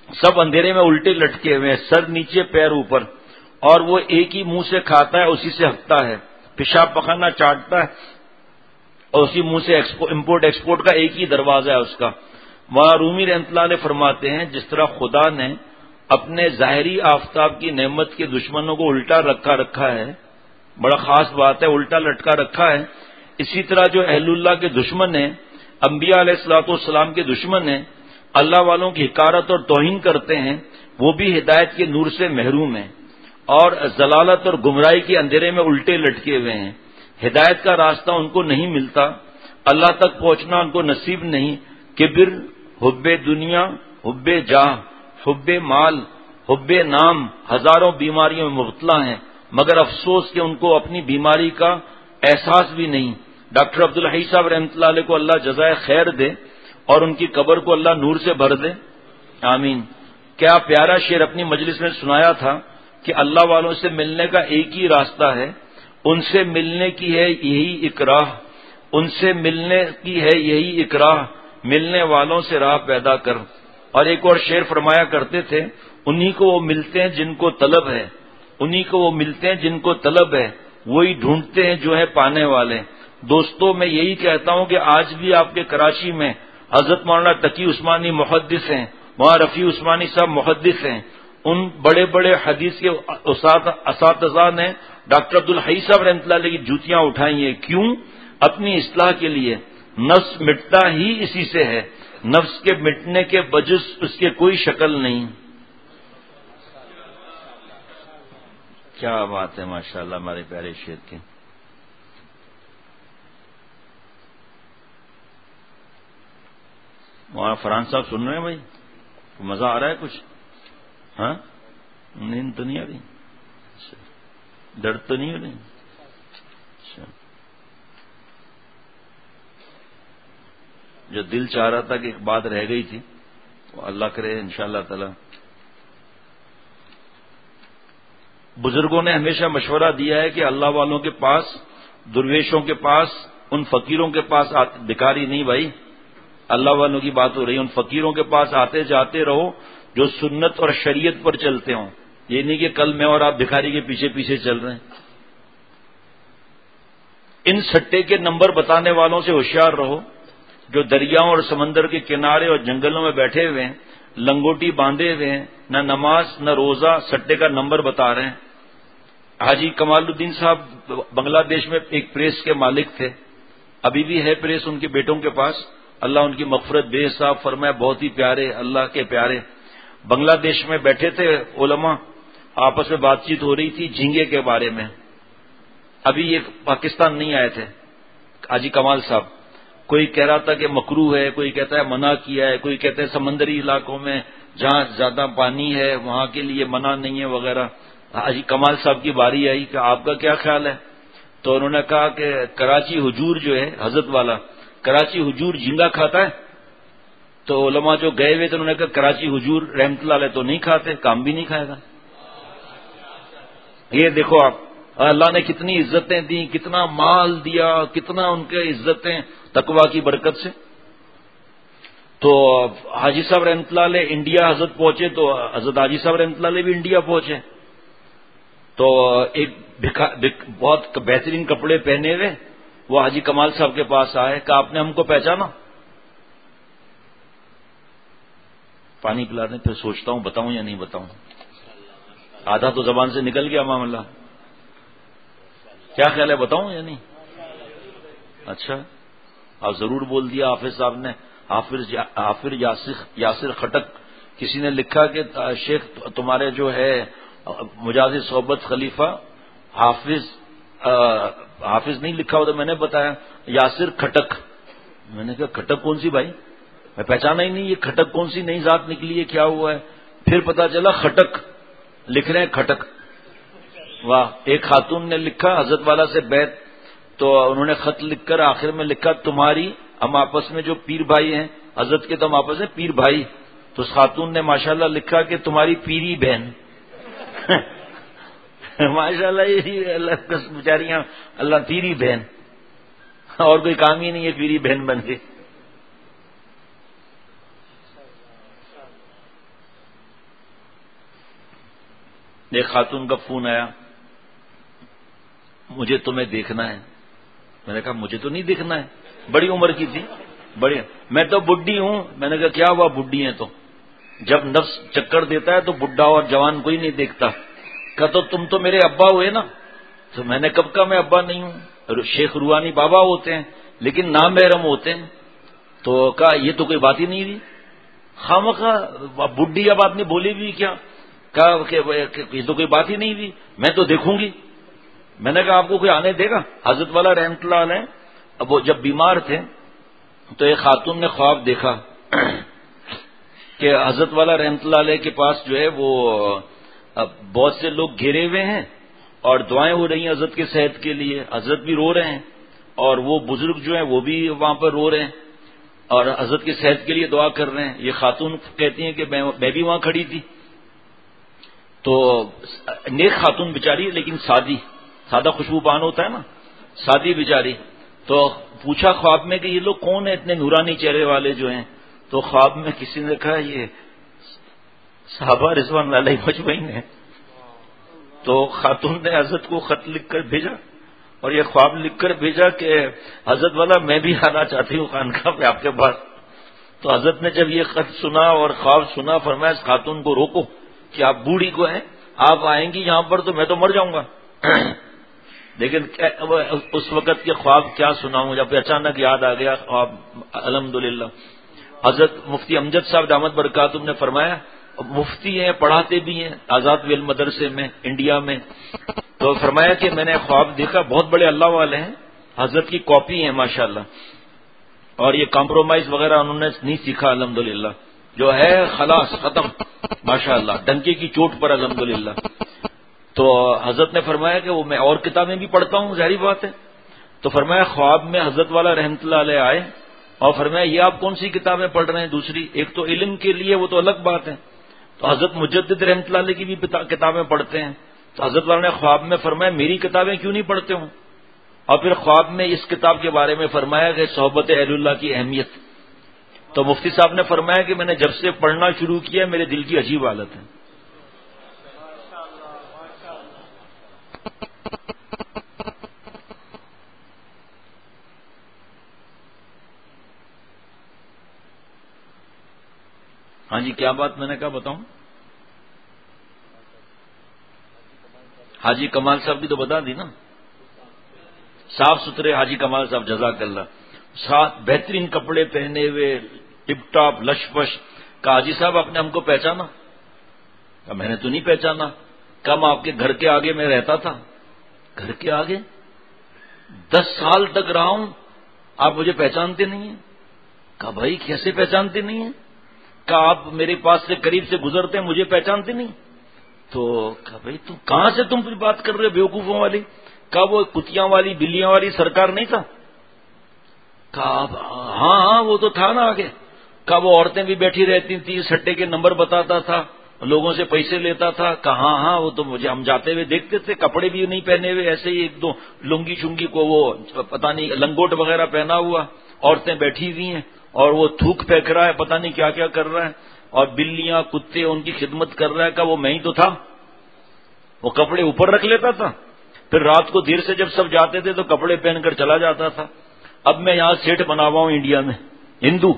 Speaker 1: سب اندھیرے میں الٹے لٹکے ہوئے ہیں، سر نیچے پیر اوپر، اور وہ ایک ہی منہ سے کھاتا ہے، اسی سے ہکتا ہے، پیشاب پخانا چاٹتا ہے، اور اسی منہ سے امپورٹ ایکسپورٹ کا ایک ہی دروازہ ہے اس کا۔ وہاں رومی رحمۃ اللہ علیہ فرماتے ہیں جس طرح خدا نے اپنے ظاہری آفتاب کی نعمت کے دشمنوں کو الٹا رکھا ہے، بڑا خاص بات ہے، الٹا لٹکا رکھا ہے، اسی طرح جو اہل اللہ کے دشمن ہیں، انبیاء علیہ الصلوۃ والسلام کے دشمن ہیں، اللہ والوں کی حقارت اور توہین کرتے ہیں، وہ بھی ہدایت کے نور سے محروم ہیں اور ضلالت اور گمراہی کے اندھیرے میں الٹے لٹکے ہوئے ہیں۔ ہدایت کا راستہ ان کو نہیں ملتا، اللہ تک پہنچنا ان کو نصیب نہیں۔ کبر، حب دنیا، حب جاہ، حب مال، حب نام ہزاروں بیماریوں میں مبتلا ہیں، مگر افسوس کہ ان کو اپنی بیماری کا احساس بھی نہیں۔ ڈاکٹر عبدالحی صاحب رحمۃ اللہ علیہ کو اللہ جزائے خیر دے اور ان کی قبر کو اللہ نور سے بھر دے، آمین۔ کیا پیارا شعر اپنی مجلس میں سنایا تھا کہ اللہ والوں سے ملنے کا ایک ہی راستہ ہے، ان سے ملنے کی ہے یہی اکراہ، ان سے ملنے کی ہے یہی اکراہ، ملنے والوں سے راہ پیدا کر۔ اور ایک اور شعر فرمایا کرتے تھے، انہی کو وہ ملتے ہیں جن کو طلب ہے، انہی کو وہ ملتے ہیں جن کو طلب ہے، وہی ڈھونڈتے ہیں جو ہے پانے والے۔ دوستوں میں یہی کہتا ہوں کہ آج بھی آپ کے کراچی میں حضرت مولانا تقی عثمانی محدث ہیں، وہاں رفیع عثمانی صاحب محدث ہیں، ان بڑے بڑے حدیث کے اساتذہ نے ڈاکٹر عبدالحی صاحب رحمۃ اللہ علیہ کی جوتیاں اٹھائی ہیں۔ کیوں؟ اپنی اصلاح کے لیے۔ نفس مٹتا ہی اسی سے ہے، نفس کے مٹنے کے بجز اس کے کوئی شکل نہیں۔ کیا بات ہے، ماشاءاللہ ہمارے پیارے شیر کے۔ وہاں فرحان صاحب سن رہے ہیں بھائی؟ مزہ آ رہا ہے کچھ؟ ہاں، نیند تو نہیں آ رہی؟ درد تو نہیں ہو رہی؟ اچھا، جو دل چاہ رہا تھا کہ ایک بات رہ گئی تھی، وہ اللہ کرے انشاءاللہ تعالی۔ بزرگوں نے ہمیشہ مشورہ دیا ہے کہ اللہ والوں کے پاس، درویشوں کے پاس، ان فقیروں کے پاس بھکاری نہیں بھائی، اللہ والوں کی بات ہو رہی ہے، ان فقیروں کے پاس آتے جاتے رہو جو سنت اور شریعت پر چلتے ہوں، یہ نہیں کہ کل میں اور آپ بھکاری کے پیچھے پیچھے چل رہے ہیں۔ ان سٹے کے نمبر بتانے والوں سے ہوشیار رہو جو دریاؤں اور سمندر کے کنارے اور جنگلوں میں بیٹھے ہوئے ہیں، لنگوٹی باندھے ہوئے ہیں، نہ نماز نہ روزہ، سٹے کا نمبر بتا رہے ہیں۔ حاجی کمال الدین صاحب بنگلہ دیش میں ایک پریس کے مالک تھے، ابھی بھی ہے پریس ان کے بیٹوں کے پاس، اللہ ان کی مغفرت بے حساب فرمائے، بہت ہی پیارے اللہ کے پیارے۔ بنگلہ دیش میں بیٹھے تھے علماء، آپس میں بات چیت ہو رہی تھی جھینگے کے بارے میں، ابھی یہ پاکستان نہیں آئے تھے حاجی کمال صاحب، کوئی کہہ رہا تھا کہ مکروہ ہے، کوئی کہتا ہے منع کیا ہے، کوئی کہتا ہے سمندری علاقوں میں جہاں زیادہ پانی ہے وہاں کے لیے منع نہیں ہے وغیرہ۔ حاجی کمال صاحب کی باری آئی کہ آپ کا کیا خیال ہے؟ تو انہوں نے کہا کہ کراچی حجور جو ہے حضرت والا، کراچی حجور جھینگا کھاتا ہے؟ تو علماء جو گئے ہوئے تھے انہوں نے کہا کراچی حجور رحمت اللہ علیہ تو نہیں کھاتے، کام بھی نہیں کھائے گا۔ یہ دیکھو آپ، اللہ نے کتنی عزتیں دی، کتنا مال دیا، کتنا ان کے عزتیں تقویٰ کی برکت سے۔ تو حاجی صاحب رحمت اللہ علیہ انڈیا حضرت پہنچے تو حضرت حاجی صاحب رحمت اللہ علیہ بھی انڈیا پہنچے، تو ایک بہت بہترین کپڑے پہنے ہوئے وہ حاجی کمال صاحب کے پاس آئے، کہ آپ نے ہم کو پہچانا؟ پانی پلا دیں، پھر سوچتا ہوں بتاؤں یا نہیں بتاؤں، آدھا تو زبان سے نکل گیا معاملہ، کیا خیال ہے بتاؤں یا نہیں؟ اچھا، آپ ضرور بول دیا حافظ صاحب نے، حافظ یاسر خٹک، کسی نے لکھا کہ شیخ تمہارے جو ہے مجاز صحبت خلیفہ حافظ نہیں لکھا ہوتا، میں نے بتایا یاسر کھٹک، میں نے کہا کھٹک کون سی بھائی، میں پہچانا ہی نہیں، یہ کھٹک کون سی نئی ذات نکلی ہے، کیا ہوا ہے؟ پھر پتا چلا خٹک لکھ رہے ہیں، کھٹک، واہ۔ ایک خاتون نے لکھا حضرت والا سے بیعت، تو انہوں نے خط لکھ کر آخر میں لکھا تمہاری، ہم آپس میں جو پیر بھائی ہیں حضرت کے، تو ہم آپس میں پیر بھائی، تو اس خاتون نے ماشاءاللہ لکھا کہ تمہاری پیری بہن ماشاءاللہ، یہ اللہ بیچاریاں، اللہ پیری بہن، اور کوئی کام ہی نہیں ہے، پیری بہن بن کے۔ ایک خاتون کا فون آیا، مجھے تمہیں دیکھنا ہے. میں نے کہا مجھے تو نہیں دیکھنا ہے، بڑی عمر کی تھی، بڑی، میں تو بڈھی ہوں. میں نے کہا کیا ہوا بڈھی ہیں تو؟ جب نفس چکر دیتا ہے تو بڈھا اور جوان کوئی نہیں دیکھتا. کہا تو تم تو میرے ابا ہوئے نا. تو میں نے کب کہا میں ابا نہیں ہوں، شیخ روحانی بابا ہوتے ہیں لیکن نامحرم ہوتے ہیں. تو کہا یہ تو کوئی بات ہی نہیں ہوئی، خامخواہ بڈھی اب آپ نے بولی بھی کیا؟ کہا کہ یہ تو کوئی بات ہی نہیں ہوئی، میں تو دیکھوں گی. میں نے کہا آپ کو کوئی آنے دے گا؟ حضرت والا رحمۃ اللہ علیہ اب وہ جب بیمار تھے تو ایک خاتون نے خواب دیکھا کہ حضرت والا رحمۃ اللہ علیہ کے پاس جو ہے وہ بہت سے لوگ گھیرے ہوئے ہیں اور دعائیں ہو رہی ہیں حضرت کے صحت کے لیے، حضرت بھی رو رہے ہیں اور وہ بزرگ جو ہیں وہ بھی وہاں پر رو رہے ہیں اور حضرت کی صحت کے لیے دعا کر رہے ہیں. یہ خاتون کہتی ہیں کہ میں بھی وہاں کھڑی تھی. تو نیک خاتون بیچاری لیکن سادہ خوشبو پان ہوتا ہے نا، سادی بیچاری. تو پوچھا خواب میں کہ یہ لوگ کون ہیں اتنے نورانی چہرے والے جو ہیں؟ تو خواب میں کسی نے کہا یہ صحابہ رضوان اللہ علیہ مجمعین ہیں. تو خاتون نے حضرت کو خط لکھ کر بھیجا اور یہ خواب لکھ کر بھیجا کہ حضرت والا میں بھی آنا چاہتی ہوں خانقاہ پہ آپ کے پاس. تو حضرت نے جب یہ خط سنا اور خواب سنا فرمایا اس خاتون کو روکو کہ آپ بوڑھی کو ہیں، آپ آئیں گی یہاں پر تو میں تو مر جاؤں گا. لیکن اس وقت کے خواب کیا سناؤں، جب اچانک یاد آ گیا خواب. الحمدللہ حضرت مفتی امجد صاحب دامت برکاتہم نے فرمایا، مفتی ہیں پڑھاتے بھی ہیں آزاد ویل مدرسے میں انڈیا میں. تو فرمایا کہ میں نے خواب دیکھا، بہت بڑے اللہ والے ہیں، حضرت کی کاپی ہیں ماشاءاللہ، اور یہ کمپرومائز وغیرہ انہوں نے نہیں سیکھا الحمدللہ، جو ہے خلاص ختم ماشاءاللہ ڈنکے کی چوٹ پر الحمدللہ. تو حضرت نے فرمایا کہ وہ میں اور کتابیں بھی پڑھتا ہوں ظاہری بات ہے. تو فرمایا خواب میں حضرت والا رحمۃ اللہ علیہ آئے اور فرمایا یہ آپ کون سی کتابیں پڑھ رہے ہیں؟ دوسری ایک تو علم کے لیے وہ تو الگ بات ہے، تو حضرت مجدد رحمۃ اللہ علیہ کی بھی کتابیں پڑھتے ہیں. تو حضرت والا نے خواب میں فرمایا میری کتابیں کیوں نہیں پڑھتے ہوں؟ اور پھر خواب میں اس کتاب کے بارے میں فرمایا کہ صحبت اہل اللہ کی اہمیت. تو مفتی صاحب نے فرمایا کہ میں نے جب سے پڑھنا شروع کیا میرے دل کی عجیب حالت ہے. ہاں جی کیا بات میں نے کہا بتاؤں؟ حاجی کمال صاحب بھی تو بتا دی نا، صاف ستھرے حاجی کمال صاحب جزاک اللہ، ساتھ بہترین کپڑے پہنے ہوئے ٹپ ٹاپ لش پش. کہا حاجی صاحب آپ نے ہم کو پہچانا؟ کہا میں نے تو نہیں پہچانا. کم آپ کے گھر کے آگے میں رہتا تھا. گھر کے آگے 10 سال تک رہا ہوں، آپ مجھے پہچانتے نہیں ہیں؟ کہا بھائی کیسے پہچانتے نہیں ہیں؟ کہا آپ میرے پاس سے قریب سے گزرتے ہیں مجھے پہچانتے نہیں؟ تو کہا بھائی تم کہاں سے تم بات کر رہے ہو بیوقوفوں والی؟ کہا وہ کتیاں والی بلیاں والی سرکار نہیں تھا؟ کہا ہاں وہ تو تھا نا آگے. کہا وہ عورتیں بھی بیٹھی رہتی تھی، سٹے کے نمبر بتاتا تھا، لوگوں سے پیسے لیتا تھا. کہا ہاں وہ تو مجھے ہم جاتے ہوئے دیکھتے تھے، کپڑے بھی نہیں پہنے ہوئے، ایسے ہی ایک دو لنگی چنگی کو وہ پتہ نہیں لنگوٹ وغیرہ پہنا ہوا، عورتیں بیٹھی ہوئی ہیں اور وہ تھوک پھینک رہا ہے، پتہ نہیں کیا کیا کر رہا ہے، اور بلیاں کتے ان کی خدمت کر رہا ہے. کہ وہ میں ہی تو تھا. وہ کپڑے اوپر رکھ لیتا تھا، پھر رات کو دیر سے جب سب جاتے تھے تو کپڑے پہن کر چلا جاتا تھا. اب میں یہاں سیٹھ بنا ہوا ہوں انڈیا میں، ہندو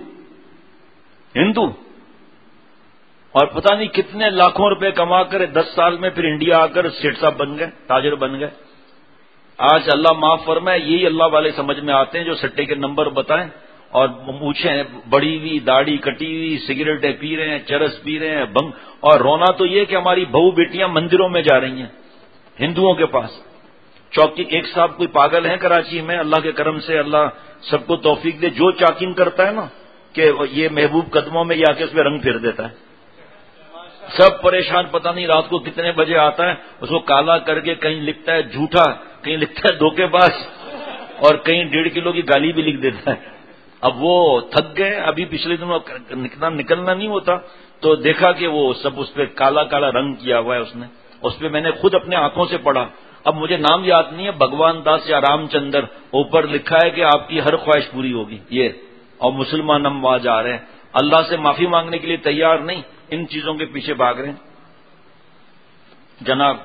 Speaker 1: اور پتہ نہیں کتنے لاکھوں روپے کما کر 10 سال میں پھر انڈیا آ کر سیٹھ صاحب بن گئے، تاجر بن گئے. آج اللہ معاف فرمائے یہی اللہ والے سمجھ میں آتے ہیں جو سٹے کے نمبر بتائیں اور مونچھیں بڑی ہوئی، داڑھی کٹی ہوئی، سگریٹیں پی رہے ہیں، چرس پی رہے ہیں، بھنگ. اور رونا تو یہ کہ ہماری بہو بیٹیاں مندروں میں جا رہی ہیں ہندوؤں کے پاس. چوکی ایک صاحب کوئی پاگل ہیں کراچی میں، اللہ کے کرم سے اللہ سب کو توفیق دے، جو چاکنگ کرتا ہے نا کہ یہ محبوب قدموں میں یا کے اس میں رنگ پھیر دیتا ہے. سب پریشان، پتہ نہیں رات کو کتنے بجے آتا ہے، اس کو کالا کر کے کہیں لکھتا ہے جھوٹا، کہیں لکھتا ہے دھوکے باز، اور کہیں 1.5 کلو کی گالی بھی لکھ دیتا ہے. اب وہ تھک گئے، ابھی پچھلے دنوں نکلنا نہیں ہوتا تو دیکھا کہ وہ سب اس پہ کالا کالا رنگ کیا ہوا ہے اس پہ میں نے خود اپنے آنکھوں سے پڑھا. اب مجھے نام یاد نہیں ہے، بھگوان داس یا رام چندر، اوپر لکھا ہے کہ آپ کی ہر خواہش پوری ہوگی یہ. اور مسلمان ہم وہاں جا رہے ہیں، اللہ سے معافی مانگنے کے لیے تیار نہیں، ان چیزوں کے پیچھے بھاگ رہے ہیں. جناب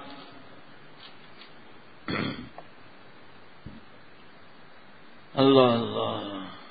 Speaker 1: اللہ اللہ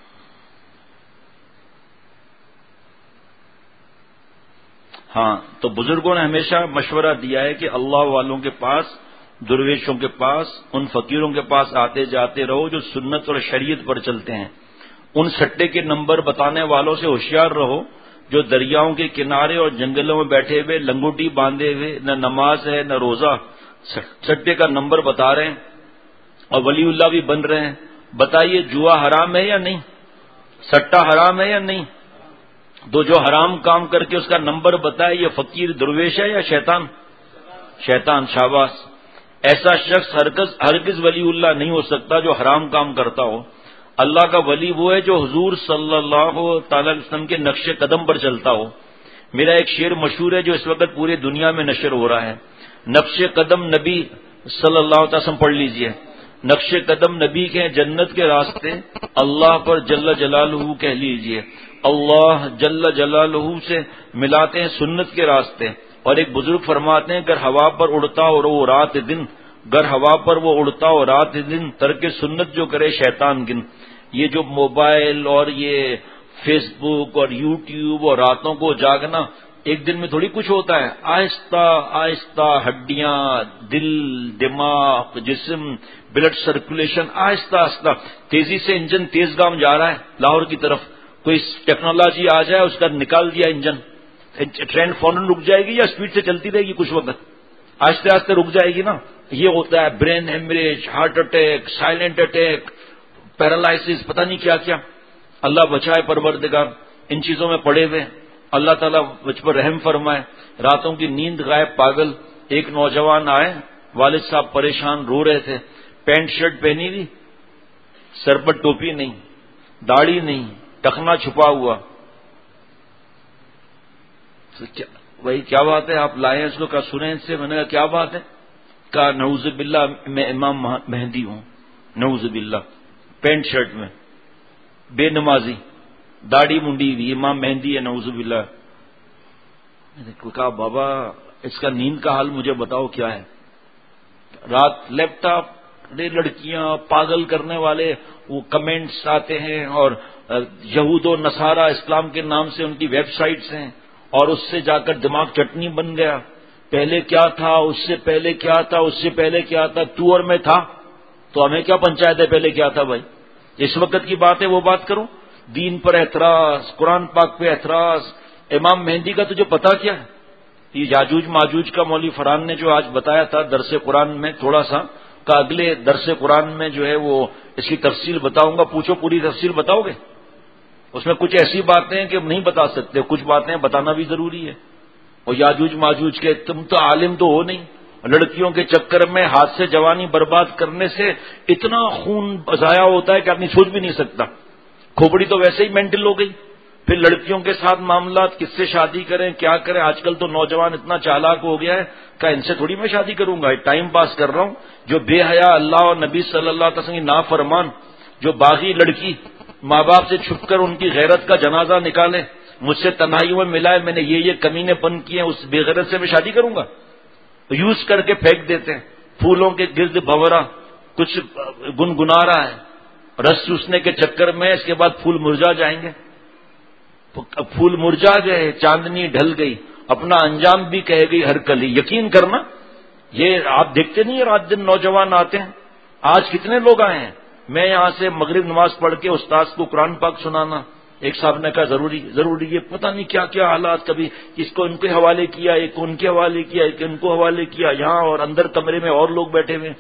Speaker 1: ہاں، تو بزرگوں نے ہمیشہ مشورہ دیا ہے کہ اللہ والوں کے پاس، درویشوں کے پاس، ان فقیروں کے پاس آتے جاتے رہو جو سنت اور شریعت پر چلتے ہیں. ان سٹے کے نمبر بتانے والوں سے ہوشیار رہو جو دریاؤں کے کنارے اور جنگلوں میں بیٹھے ہوئے لنگوٹی باندھے ہوئے، نہ نماز ہے نہ روزہ، سٹے کا نمبر بتا رہے ہیں اور ولی اللہ بھی بن رہے ہیں. بتائیے جوا حرام ہے یا نہیں؟ سٹا حرام ہے یا نہیں؟ تو جو حرام کام کر کے اس کا نمبر بتائے، یہ فقیر درویش ہے یا شیطان؟ شیطان. شاباش. ایسا شخص ہرگز ولی اللہ نہیں ہو سکتا جو حرام کام کرتا ہو. اللہ کا ولی وہ ہے جو حضور صلی اللہ تعالی علیہ وسلم کے نقش قدم پر چلتا ہو. میرا ایک شعر مشہور ہے جو اس وقت پوری دنیا میں نشر ہو رہا ہے. نقش قدم نبی صلی اللہ علیہ وسلم پڑھ لیجئے. نقش قدم نبی کے جنت کے راستے، اللہ پر جل جلالہ کہہ لیجئے. اللہ جل جلالہ سے ملاتے ہیں سنت کے راستے. اور ایک بزرگ فرماتے ہیں گر ہوا پر اڑتا ہو وہ رات دن، گر ہوا پر وہ اڑتا ہو رات دن، ترک سنت جو کرے شیطان گن. یہ جو موبائل اور یہ فیس بک اور یوٹیوب اور راتوں کو جاگنا ایک دن میں تھوڑی کچھ ہوتا ہے. آہستہ آہستہ ہڈیاں، دل، دماغ، جسم، بلڈ سرکولیشن آہستہ آہستہ، تیزی سے انجن تیز گام جا رہا ہے لاہور کی طرف. کوئی ٹیکنالوجی آ جائے اس کا نکال دیا انجن، ٹرین فوراً رک جائے گی یا اسپیڈ سے چلتی رہے گی؟ کچھ وقت آہستہ آہستہ رک جائے گی نا. یہ ہوتا ہے brain haemorrhage, heart attack, silent attack, paralysis, پتہ نہیں کیا کیا. اللہ بچائے پروردگار ان چیزوں میں پڑے ہوئے. اللہ تعالیٰ مجھ پر رحم فرمائے. راتوں کی نیند غائب پاگل. ایک نوجوان آئے، والد صاحب پریشان رو رہے تھے، پینٹ شرٹ پہنی ہوئی، سر پر ٹوپی نہیں، داڑھی نہیں، ٹخنا چھپا ہوا. وہی کیا بات ہے آپ لائے اس کو؟ کہا سنیں ان سے. میں نے کہا کیا بات ہے؟ کہا نعوذ باللہ میں امام مہدی ہوں. نعوذ باللہ. پینٹ شرٹ میں، بے نمازی، داڑھی منڈی ہوئی، امام مہدی ہے نعوذ باللہ. میں نے کہا بابا اس کا نیند کا حال مجھے بتاؤ کیا ہے. رات لیپ ٹاپ، لڑکیاں پاگل کرنے والے وہ کمنٹس آتے ہیں، اور یہود و نصارہ اسلام کے نام سے ان کی ویب سائٹس ہیں، اور اس سے جا کر دماغ چٹنی بن گیا. پہلے کیا تھا، اس سے پہلے کیا تھا، اس سے پہلے کیا تھا. ٹور میں تھا تو ہمیں کیا پنچایت ہے پہلے کیا تھا بھائی؟ اس وقت کی بات ہے وہ بات کرو. دین پر اعتراض، قرآن پاک پہ اعتراض. امام مہدی کا تجھے پتا کیا ہے؟ یہ یاجوج ماجوج کا مولوی فرحان نے جو آج بتایا تھا درس قرآن میں تھوڑا سا، کہ اگلے درس قرآن میں جو ہے وہ اس کی تفصیل بتاؤں گا. پوچھو پوری تفصیل بتاؤ گے؟ اس میں کچھ ایسی باتیں کہ نہیں بتا سکتے، کچھ باتیں بتانا بھی ضروری ہے. اور یاجوج ماجوج کے تم تو عالم تو ہو نہیں. لڑکیوں کے چکر میں ہاتھ سے جوانی برباد کرنے سے اتنا خون ضائع ہوتا ہے کہ آدمی سوچ بھی نہیں سکتا. کھوپڑی تو ویسے ہی مینٹل ہو گئی، پھر لڑکیوں کے ساتھ معاملات، کس سے شادی کریں کیا کریں. آج کل تو نوجوان اتنا چالاک ہو گیا ہے کہ ان سے تھوڑی میں شادی کروں گا، ٹائم پاس کر رہا ہوں. جو بے حیا اللہ اور نبی صلی اللہ علیہ وسلم کی نافرمان، جو باغی لڑکی ماں باپ سے چھپ کر ان کی غیرت کا جنازہ نکالے، مجھ سے تنہائیوں میں ملا ہے میں نے یہ کمینے پن کیے ہیں، اس بے غیرت سے میں شادی کروں گا؟ یوز کر کے پھینک دیتے ہیں. پھولوں کے گرد بھورا کچھ گنگنا رہا ہے، رس چوسنے کے چکر میں اس کے بعد پھول مرجا جائیں گے. پھول مرجا گئے، چاندنی ڈھل گئی، اپنا انجام بھی کہے گئی ہر کلی. یقین کرنا یہ آپ دیکھتے نہیں رات دن نوجوان آتے ہیں. آج کتنے لوگ آئے ہیں. میں یہاں سے مغرب نماز پڑھ کے استاد کو قرآن پاک سنانا، ایک صاحب نے کہا ضروری یہ پتہ نہیں کیا کیا حالات، کبھی اس کو ان کے حوالے کیا، ایک ان کے حوالے کیا، ایک ان کو حوالے کیا، یہاں اور اندر کمرے میں اور لوگ بیٹھے ہوئے.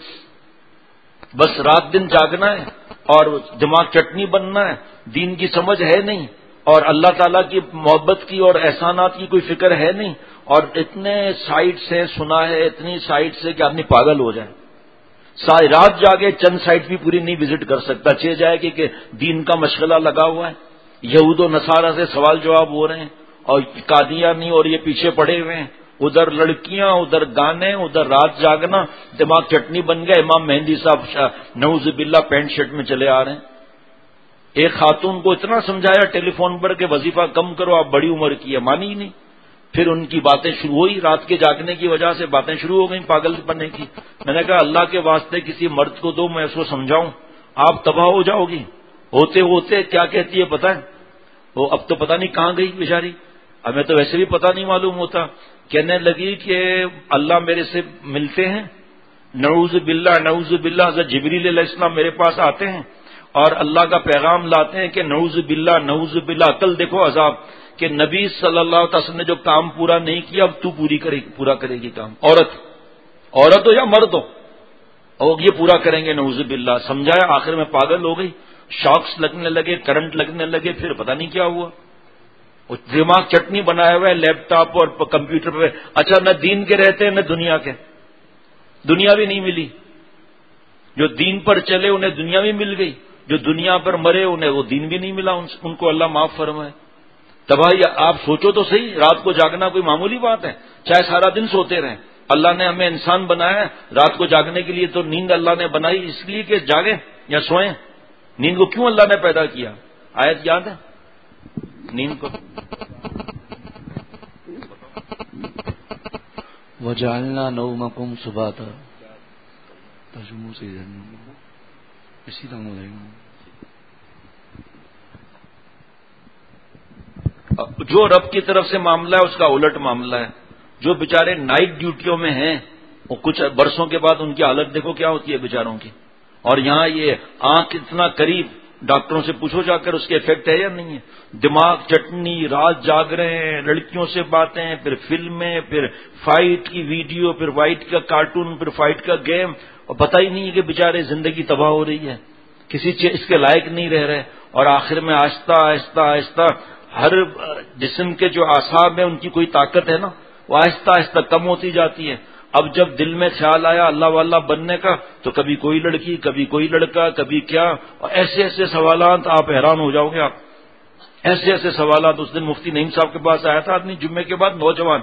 Speaker 1: بس رات دن جاگنا ہے اور دماغ چٹنی بننا ہے. دین کی سمجھ ہے نہیں، اور اللہ تعالیٰ کی محبت کی اور احسانات کی کوئی فکر ہے نہیں. اور اتنے سائٹس ہیں، سنا ہے اتنی سائٹس ہے کہ آدمی پاگل ہو جائے. ساری رات جاگے چند سائٹ بھی پوری نہیں وزٹ کر سکتا. چہ جائے کہ دین کا مشغلہ لگا ہوا ہے، یہود و نصارہ سے سوال جواب ہو رہے ہیں، اور قادیانی اور یہ پیچھے پڑے ہوئے ہیں. ادھر لڑکیاں، ادھر گانے، ادھر رات جاگنا، دماغ چٹنی بن گیا. امام مہدی صاحب نعوذ باللہ پینٹ شرٹ میں چلے آ رہے ہیں. ایک خاتون کو اتنا سمجھایا ٹیلی فون پر کہ وظیفہ کم کرو، آپ بڑی عمر کی ہے، مانی ہی نہیں. پھر ان کی باتیں شروع ہوئی، رات کے جاگنے کی وجہ سے باتیں شروع ہو گئیں پاگل بننے کی. میں نے کہا اللہ کے واسطے کسی مرد کو دو، میں اس کو سمجھاؤں، آپ تباہ ہو جاؤ گی. ہوتے ہوتے کیا کہتی ہے پتہ ہے؟ وہ اب تو پتہ نہیں کہاں گئی بیچاری، ہمیں تو ویسے بھی پتہ نہیں معلوم ہوتا. کہنے لگی کہ اللہ میرے سے ملتے ہیں، نعوذ باللہ نعوذ باللہ. حضرت جبریل علیہ السلام میرے پاس آتے ہیں اور اللہ کا پیغام لاتے ہیں کہ نعوذ باللہ نعوذ باللہ. کل دیکھو عذاب کہ نبی صلی اللہ علیہ وسلم نے جو کام پورا نہیں کیا اب تو پورا کرے گی کام. عورت ہو یا مرد ہو، اور یہ پورا کریں گے نعوذ باللہ. سمجھایا، آخر میں پاگل ہو گئی، شاکس لگنے لگے، کرنٹ لگنے لگے، پھر پتہ نہیں کیا ہوا. دماغ چٹنی بنایا ہوا ہے لیپ ٹاپ اور کمپیوٹر پہ. اچھا نہ دین کے رہتے ہیں نہ دنیا کے، دنیا بھی نہیں ملی. جو دین پر چلے انہیں دنیا بھی مل گئی، جو دنیا پر مرے انہیں وہ دین بھی نہیں ملا. ان کو اللہ معاف فرمائے. تباہی. آپ سوچو تو صحیح، رات کو جاگنا کوئی معمولی بات ہے؟ چاہے سارا دن سوتے رہیں. اللہ نے ہمیں انسان بنایا ہے رات کو جاگنے کے لیے، تو نیند اللہ نے بنائی اس لیے کہ جاگیں یا سوئیں. نیند کو کیوں اللہ نے پیدا کیا؟ آیت یاد ہے نیند کو؟
Speaker 2: وَجَعَلْنَا نَوْمَكُمْ سُبَاتًا. ترجمہ سے اسی طرح رہے گا.
Speaker 1: جو رب کی طرف سے معاملہ ہے اس کا الٹ معاملہ ہے. جو بیچارے نائٹ ڈیوٹیوں میں ہیں وہ کچھ برسوں کے بعد ان کی حالت دیکھو کیا ہوتی ہے بیچاروں کی. اور یہاں یہ آنکھ اتنا قریب، ڈاکٹروں سے پوچھو جا کر اس کے افیکٹ ہے یا نہیں ہے. دماغ چٹنی، رات جاگ رہے ہیں، لڑکیوں سے باتیں، پھر فلمیں، پھر فائٹ کی ویڈیو، پھر فائٹ کا کارٹون، پھر فائٹ کا گیم، اور پتہ ہی نہیں ہے کہ بیچارے زندگی تباہ ہو رہی ہے، کسی چیز اس کے لائق نہیں رہ رہے. اور آخر میں آہستہ آہستہ آہستہ ہر جسم کے جو اعصاب ہیں ان کی کوئی طاقت ہے نا، وہ آہستہ آہستہ کم ہوتی جاتی ہے. اب جب دل میں خیال آیا اللہ والا بننے کا تو کبھی کوئی لڑکی، کبھی کوئی لڑکا، کبھی کیا، اور ایسے ایسے سوالات آپ حیران ہو جاؤ گے. آپ ایسے ایسے سوالات. اس دن مفتی نعیم صاحب کے پاس آیا تھا آدمی جمعے کے بعد، نوجوان،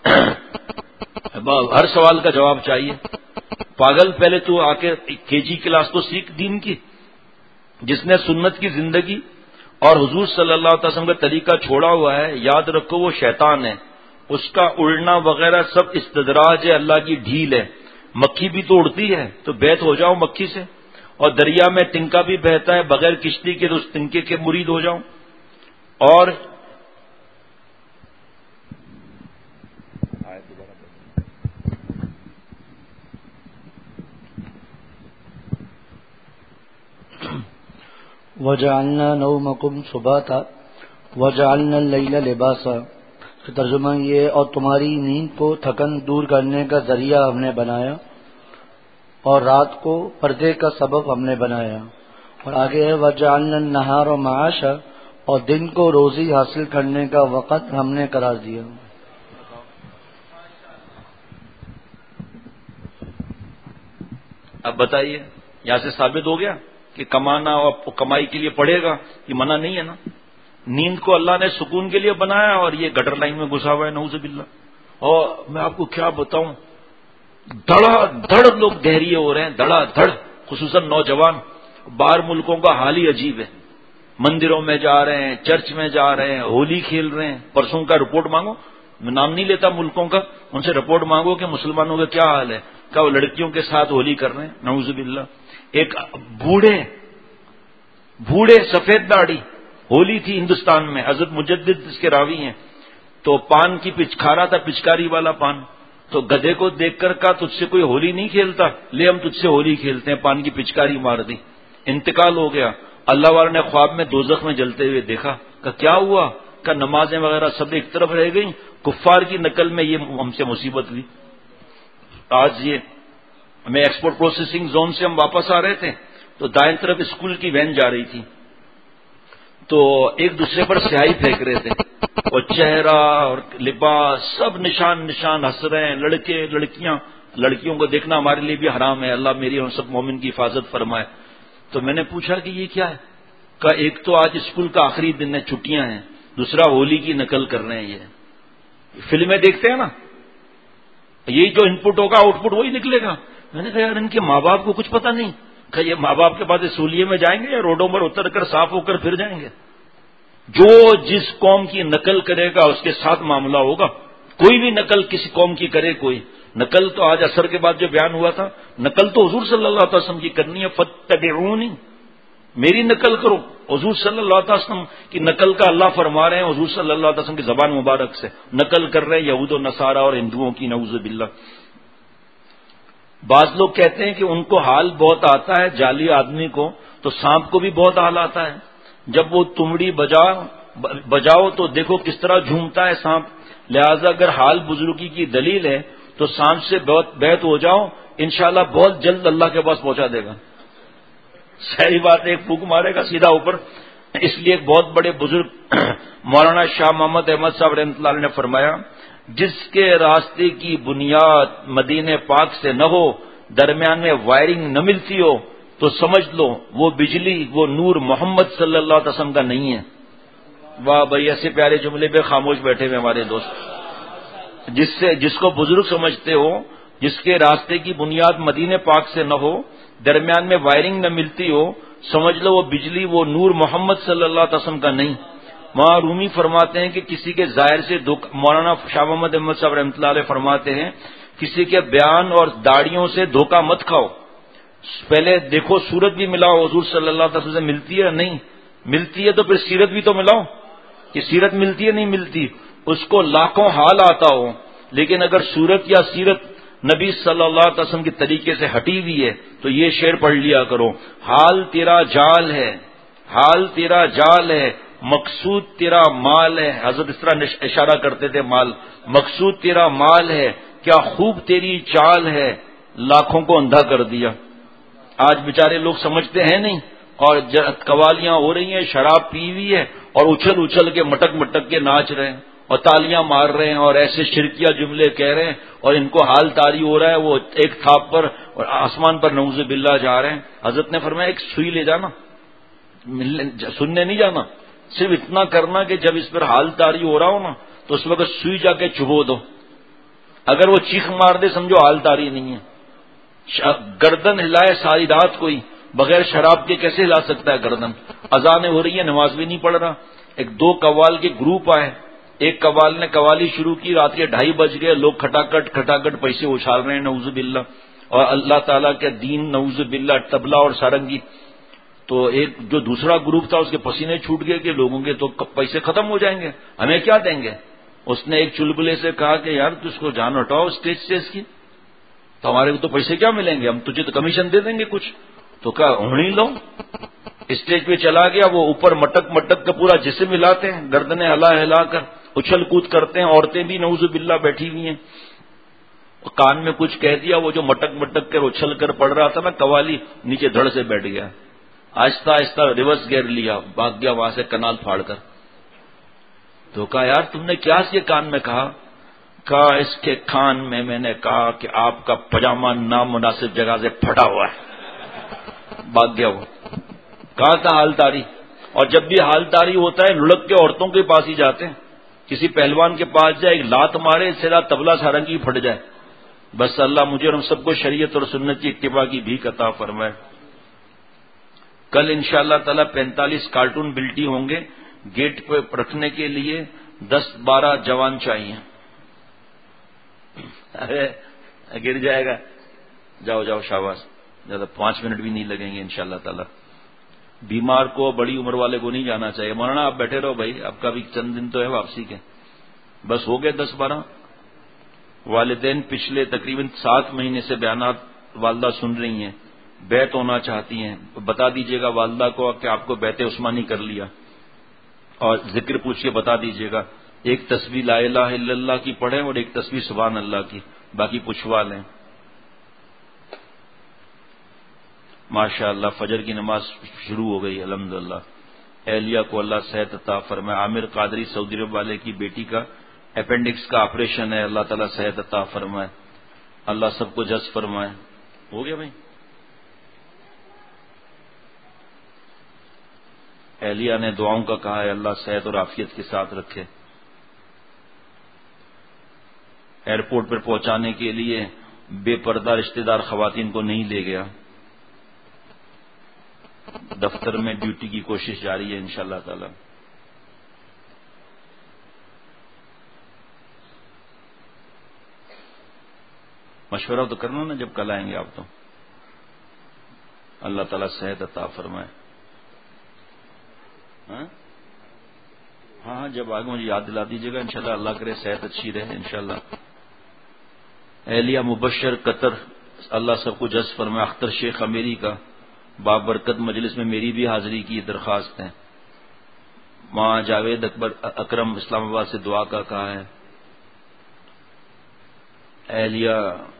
Speaker 1: ہر سوال کا جواب چاہیے. پاگل، پہلے تو آ کے KG کلاس تو سیکھ دین کی. جس نے سنت کی زندگی اور حضور صلی اللہ علیہ وسلم کا طریقہ چھوڑا ہوا ہے، یاد رکھو وہ شیطان ہے. اس کا اڑنا وغیرہ سب استدراج ہے، اللہ کی ڈھیل ہے. مکھی بھی تو اڑتی ہے، تو بیت ہو جاؤ مکھی سے. اور دریا میں تنکا بھی بہتا ہے بغیر کشتی کے، تو اس تنکے کے مرید ہو جاؤ. اور
Speaker 2: وَجَعَلْنَا نَوْمَكُمْ سُبَاتًا وَجَعَلْنَا اللَّيْلَ لِبَاسًا. ترجمہ یہ، اور تمہاری نیند کو تھکن دور کرنے کا ذریعہ ہم نے بنایا، اور رات کو پردے کا سبب ہم نے بنایا. اور آگے ہے وَجَعَلْنَا النَّهَارَ مَعَاشًا، اور دن کو روزی حاصل کرنے کا وقت ہم نے قرار دیا.
Speaker 1: اب بتائیے، یہاں سے ثابت ہو گیا کہ کمانا اور کمائی کے لیے پڑے گا، یہ منع نہیں ہے نا. نیند کو اللہ نے سکون کے لیے بنایا اور یہ گٹر لائن میں گھسا ہوا ہے نعوذ باللہ. اور میں آپ کو کیا بتاؤں، دھڑا دھڑ لوگ دہریے ہو رہے ہیں، دھڑا دھڑ، خصوصاً نوجوان. باہر ملکوں کا حال ہی عجیب ہے. مندروں میں جا رہے ہیں، چرچ میں جا رہے ہیں، ہولی کھیل رہے ہیں. پرسوں کا رپورٹ مانگو، میں نام نہیں لیتا ملکوں کا، ان سے رپورٹ مانگو کہ مسلمانوں کا کیا حال ہے. کیا وہ لڑکیوں کے ساتھ ہولی کر رہے ہیں نعوذ باللہ. ایک بوڑھے سفید داڑھی، ہولی تھی ہندوستان میں، حضرت مجدد اس کے راوی ہیں، تو پان کی کھا رہا تھا، پچکاری والا پان. تو گدھے کو دیکھ کر کہا تجھ سے کوئی ہولی نہیں کھیلتا، لے ہم تجھ سے ہولی کھیلتے ہیں. پان کی پچکاری مار دی، انتقال ہو گیا. اللہ والے نے خواب میں دوزخ میں جلتے ہوئے دیکھا. کہ کیا ہوا؟ کہ نمازیں وغیرہ سب ایک طرف رہ گئیں، کفار کی نقل میں یہ ہم سے مصیبت ہوئی. آج یہ ہمیں ایکسپورٹ پروسیسنگ زون سے ہم واپس آ رہے تھے تو دائیں طرف اسکول کی وین جا رہی تھی، تو ایک دوسرے پر سیاہی پھینک رہے تھے، اور چہرہ اور لباس سب نشان ہنس رہے ہیں. لڑکے لڑکیاں، لڑکیوں کو دیکھنا ہمارے لیے بھی حرام ہے، اللہ میری اور سب مومن کی حفاظت فرمائے. تو میں نے پوچھا کہ یہ کیا ہے؟ کہا ایک تو آج اسکول کا آخری دن ہے، چھٹیاں ہیں، دوسرا ہولی کی نقل کر رہے ہیں. یہ فلمیں دیکھتے ہیں نا، یہی جو ان پٹ ہوگا آؤٹ پٹ وہی نکلے گا. میں نے کہا یار ان کے ماں باپ کو کچھ پتہ نہیں. کہ یہ ماں باپ کے بعد سولیے میں جائیں گے یا روڈوں پر اتر کر صاف ہو کر پھر جائیں گے؟ جو جس قوم کی نقل کرے گا اس کے ساتھ معاملہ ہوگا. کوئی بھی نقل کسی قوم کی کرے کوئی نقل تو آج عصر کے بعد جو بیان ہوا تھا نقل تو حضور صلی اللہ علیہ وسلم کی کرنی ہے. فتبعونی میری نقل کرو. حضور صلی اللہ علیہ وسلم کی نقل کا اللہ فرما رہے ہیں حضور صلی اللہ علیہ وسلم کی زبان مبارک سے نقل کر رہے ہیں یہود و نصارہ اور ہندوؤں کی نعوذ باللہ. بعض لوگ کہتے ہیں کہ ان کو حال بہت آتا ہے جعلی آدمی کو تو سانپ کو بھی بہت حال آتا ہے. جب وہ تمڑی بجاؤ تو دیکھو کس طرح جھومتا ہے سانپ. لہذا اگر حال بزرگی کی دلیل ہے تو سانپ سے بیعت ہو جاؤ انشاءاللہ بہت جلد اللہ کے پاس پہنچا دے گا. صحیح بات ایک پھونک مارے گا سیدھا اوپر. اس لیے ایک بہت بڑے بزرگ مولانا شاہ محمد احمد صاحب رحمۃ اللہ علیہ نے فرمایا جس کے راستے کی بنیاد مدینے پاک سے نہ ہو درمیان میں وائرنگ نہ ملتی ہو تو سمجھ لو وہ بجلی وہ نور محمد صلی اللہ علیہ وسلم کا نہیں ہے. واہ بھائی ایسے پیارے جملے پہ خاموش بیٹھے ہوئے ہمارے دوست. جس کو بزرگ سمجھتے ہو جس کے راستے کی بنیاد مدینے پاک سے نہ ہو درمیان میں وائرنگ نہ ملتی ہو سمجھ لو وہ بجلی وہ نور محمد صلی اللہ علیہ وسلم کا نہیں. وہاں رومی فرماتے ہیں کہ کسی کے ظاہر سے مولانا شاہ محمد احمد صاحب رحمۃ اللہ علیہ فرماتے ہیں کسی کے بیان اور داڑیوں سے دھوکہ مت کھاؤ. پہلے دیکھو صورت بھی ملاؤ حضور صلی اللہ علیہ وسلم سے ملتی ہے یا نہیں ملتی ہے تو پھر سیرت بھی تو ملاؤ کہ سیرت ملتی ہے نہیں ملتی. اس کو لاکھوں حال آتا ہو لیکن اگر صورت یا سیرت نبی صلی اللہ علیہ وسلم کے طریقے سے ہٹی ہوئی ہے تو یہ شعر پڑھ لیا کرو حال تیرا جال ہے حال تیرا جال ہے مقصود تیرا مال ہے. حضرت اس طرح اشارہ کرتے تھے مال مقصود تیرا مال ہے کیا خوب تیری چال ہے لاکھوں کو اندھا کر دیا. آج بیچارے لوگ سمجھتے ہیں نہیں اور قوالیاں ہو رہی ہیں شراب پی ہوئی ہے اور اچھل اچھل کے مٹک مٹک کے ناچ رہے ہیں اور تالیاں مار رہے ہیں اور ایسے شرکیہ جملے کہہ رہے ہیں اور ان کو حال طاری ہو رہا ہے وہ ایک تھاپ پر اور آسمان پر نعوذ باللہ جا رہے ہیں. حضرت نے فرمایا ایک سوئی لے جانا سننے نہیں جانا صرف اتنا کرنا کہ جب اس پر حال طاری ہو رہا ہو نا تو اس وقت سوئی جا کے چبو دو. اگر وہ چیخ مار دے سمجھو حال طاری نہیں ہے. گردن ہلائے ساری رات کوئی بغیر شراب کے کیسے ہلا سکتا ہے گردن. اذانیں ہو رہی ہیں نماز بھی نہیں پڑھ رہا. ایک دو قوال کے گروپ آئے ایک قوال نے قوالی شروع کی رات کے 2:30 بج گئے لوگ کھٹاکٹ پیسے اچھال رہے ہیں نعوذ باللہ اور اللہ تعالیٰ کے دین نعوذ باللہ طبلہ اور سارنگی. تو ایک جو دوسرا گروپ تھا اس کے پسینے چھوٹ گئے کہ لوگوں کے تو پیسے ختم ہو جائیں گے ہمیں کیا دیں گے. اس نے ایک چلبلے سے کہا کہ یار تو اس کو جان ہٹاؤ اسٹیج سے اس کی تو ہمارے کو تو پیسے کیا ملیں گے ہم تجھے تو کمیشن دے دیں گے کچھ. تو کہا ہونی لو. اسٹیج پہ چلا گیا وہ اوپر مٹک کا پورا جسم ہلاتے ہیں گردنیں ہلا کر اچھل کود کرتے ہیں. عورتیں بھی نعوذ باللہ بیٹھی ہوئی ہیں. کان میں کچھ کہہ دیا وہ جو مٹک کر اچھل کر پڑ رہا تھا نا قوالی نیچے دھڑ سے بیٹھ گیا. آہستہ آہستہ ریورس گیئر لیا بھاگ گیا وہاں سے کنال پھاڑ کر. تو کہا یار تم نے کیا اس کے کان میں کہا اس کے کان میں میں نے کہا کہ آپ کا پجامہ نامناسب جگہ سے پھٹا ہوا ہے. بھاگ گیا وہ. کہا تھا حال طاری. اور جب بھی حال طاری ہوتا ہے لڑک کے عورتوں کے پاس ہی جاتے ہیں. کسی پہلوان کے پاس جائے ایک لات مارے اس سے طبلہ سارنگی پھٹ جائے. بس اللہ مجھے اور ہم سب کو شریعت اور سنت کی اتباع کی بھی عطا فرمائے. کل انشاءاللہ تعالی 45 کارٹون بلٹی ہوں گے. گیٹ پہ رکھنے کے لیے 10-12 جوان چاہیے. ارے گر جائے گا. جاؤ شاباش. زیادہ 5 منٹ بھی نہیں لگیں گے انشاءاللہ تعالی. بیمار کو بڑی عمر والے کو نہیں جانا چاہیے. مولانا آپ بیٹھے رہو بھائی آپ کا بھی چند دن تو ہے واپسی کے. بس ہو گئے 10-12. والدین پچھلے تقریباً 7 مہینے سے بیانات والدہ سن رہی ہیں بیعت ہونا چاہتی ہیں. بتا دیجئے گا والدہ کو کہ آپ کو بیعت عثمانی کر لیا اور ذکر پوچھ کے بتا دیجئے گا. ایک تسبیح لا الہ الا اللہ کی پڑھیں اور ایک تسبیح سبحان اللہ کی باقی پوچھوا لیں. ماشاء اللہ فجر کی نماز شروع ہو گئی الحمدللہ. اہلیہ کو اللہ صحت عطا فرمائے. عامر قادری سعودی عرب والے کی بیٹی کا اپینڈکس کا آپریشن ہے. اللہ تعالیٰ صحت عطا فرمائے. اللہ سب کو جز فرمائے. ہو گیا بھائی. اہلیہ نے دعاؤں کا کہا ہے اللہ صحت اور عافیت کے ساتھ رکھے. ایئرپورٹ پر پہنچانے کے لیے بے پردہ رشتہ دار خواتین کو نہیں لے گیا. دفتر میں ڈیوٹی کی کوشش جاری ہے انشاءاللہ تعالی. مشورہ تو کرنا نا جب کل آئیں گے آپ تو. اللہ تعالیٰ صحت عطا فرمائے. ہاں جب آگے مجھے یاد دلا دیجیے گا انشاءاللہ. اللہ کرے صحت اچھی رہے انشاءاللہ. اہلیہ مبشر قطر اللہ سب کو جذب فرمائے. اختر شیخ امیری کا بابرکت مجلس میں میری بھی حاضری کی درخواست ہے. ماں جاوید اکرم اسلام آباد سے دعا کا کہا ہے. اہلیہ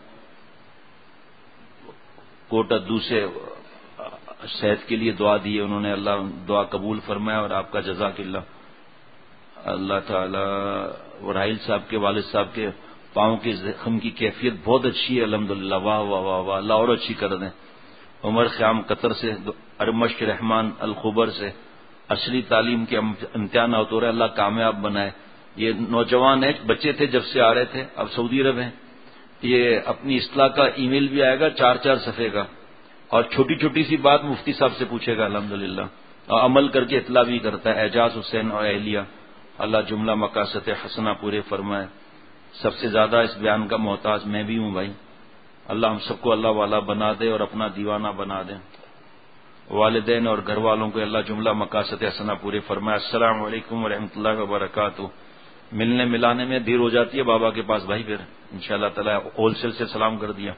Speaker 1: کوٹا دوسرے صحت کے لیے دعا دی ہے انہوں نے. اللہ دعا قبول فرمائے اور آپ کا جزاک اللہ. اللہ تعالی راحیل صاحب کے والد صاحب کے پاؤں کے زخم کی کیفیت بہت اچھی ہے الحمدللہ. واہ واہ واہ واہ, اللہ اور اچھی کر دیں. عمر خیام قطر سے, ارمش رحمان الخبر سے اصلی تعلیم کے امتحان ہوتے رہے, اللہ کامیاب بنائے. یہ نوجوان ہیں, بچے تھے جب سے آ رہے تھے, اب سعودی عرب ہیں. یہ اپنی اصلاح کا ای میل بھی آئے گا 4 صفحے کا, اور چھوٹی چھوٹی سی بات مفتی صاحب سے پوچھے گا الحمدللہ, اور عمل کر کے اطلاع بھی کرتا ہے. اعجاز حسین اور اہلیہ اللہ جملہ مقاصد حسنہ پورے فرمائے. سب سے زیادہ اس بیان کا محتاج میں بھی ہوں بھائی. اللہ ہم سب کو اللہ والا بنا دے اور اپنا دیوانہ بنا دے. والدین اور گھر والوں کو اللہ جملہ مقاصد حسنہ پورے فرمائے. السلام علیکم ورحمۃ اللہ وبرکاتہ. ملنے ملانے میں دیر ہو جاتی ہے بابا کے پاس بھائی, پھر انشاءاللہ تعالی ہول سیل سے سلام کر دیا.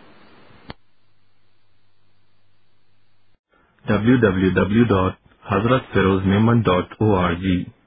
Speaker 3: www.hazratfirozmemon.org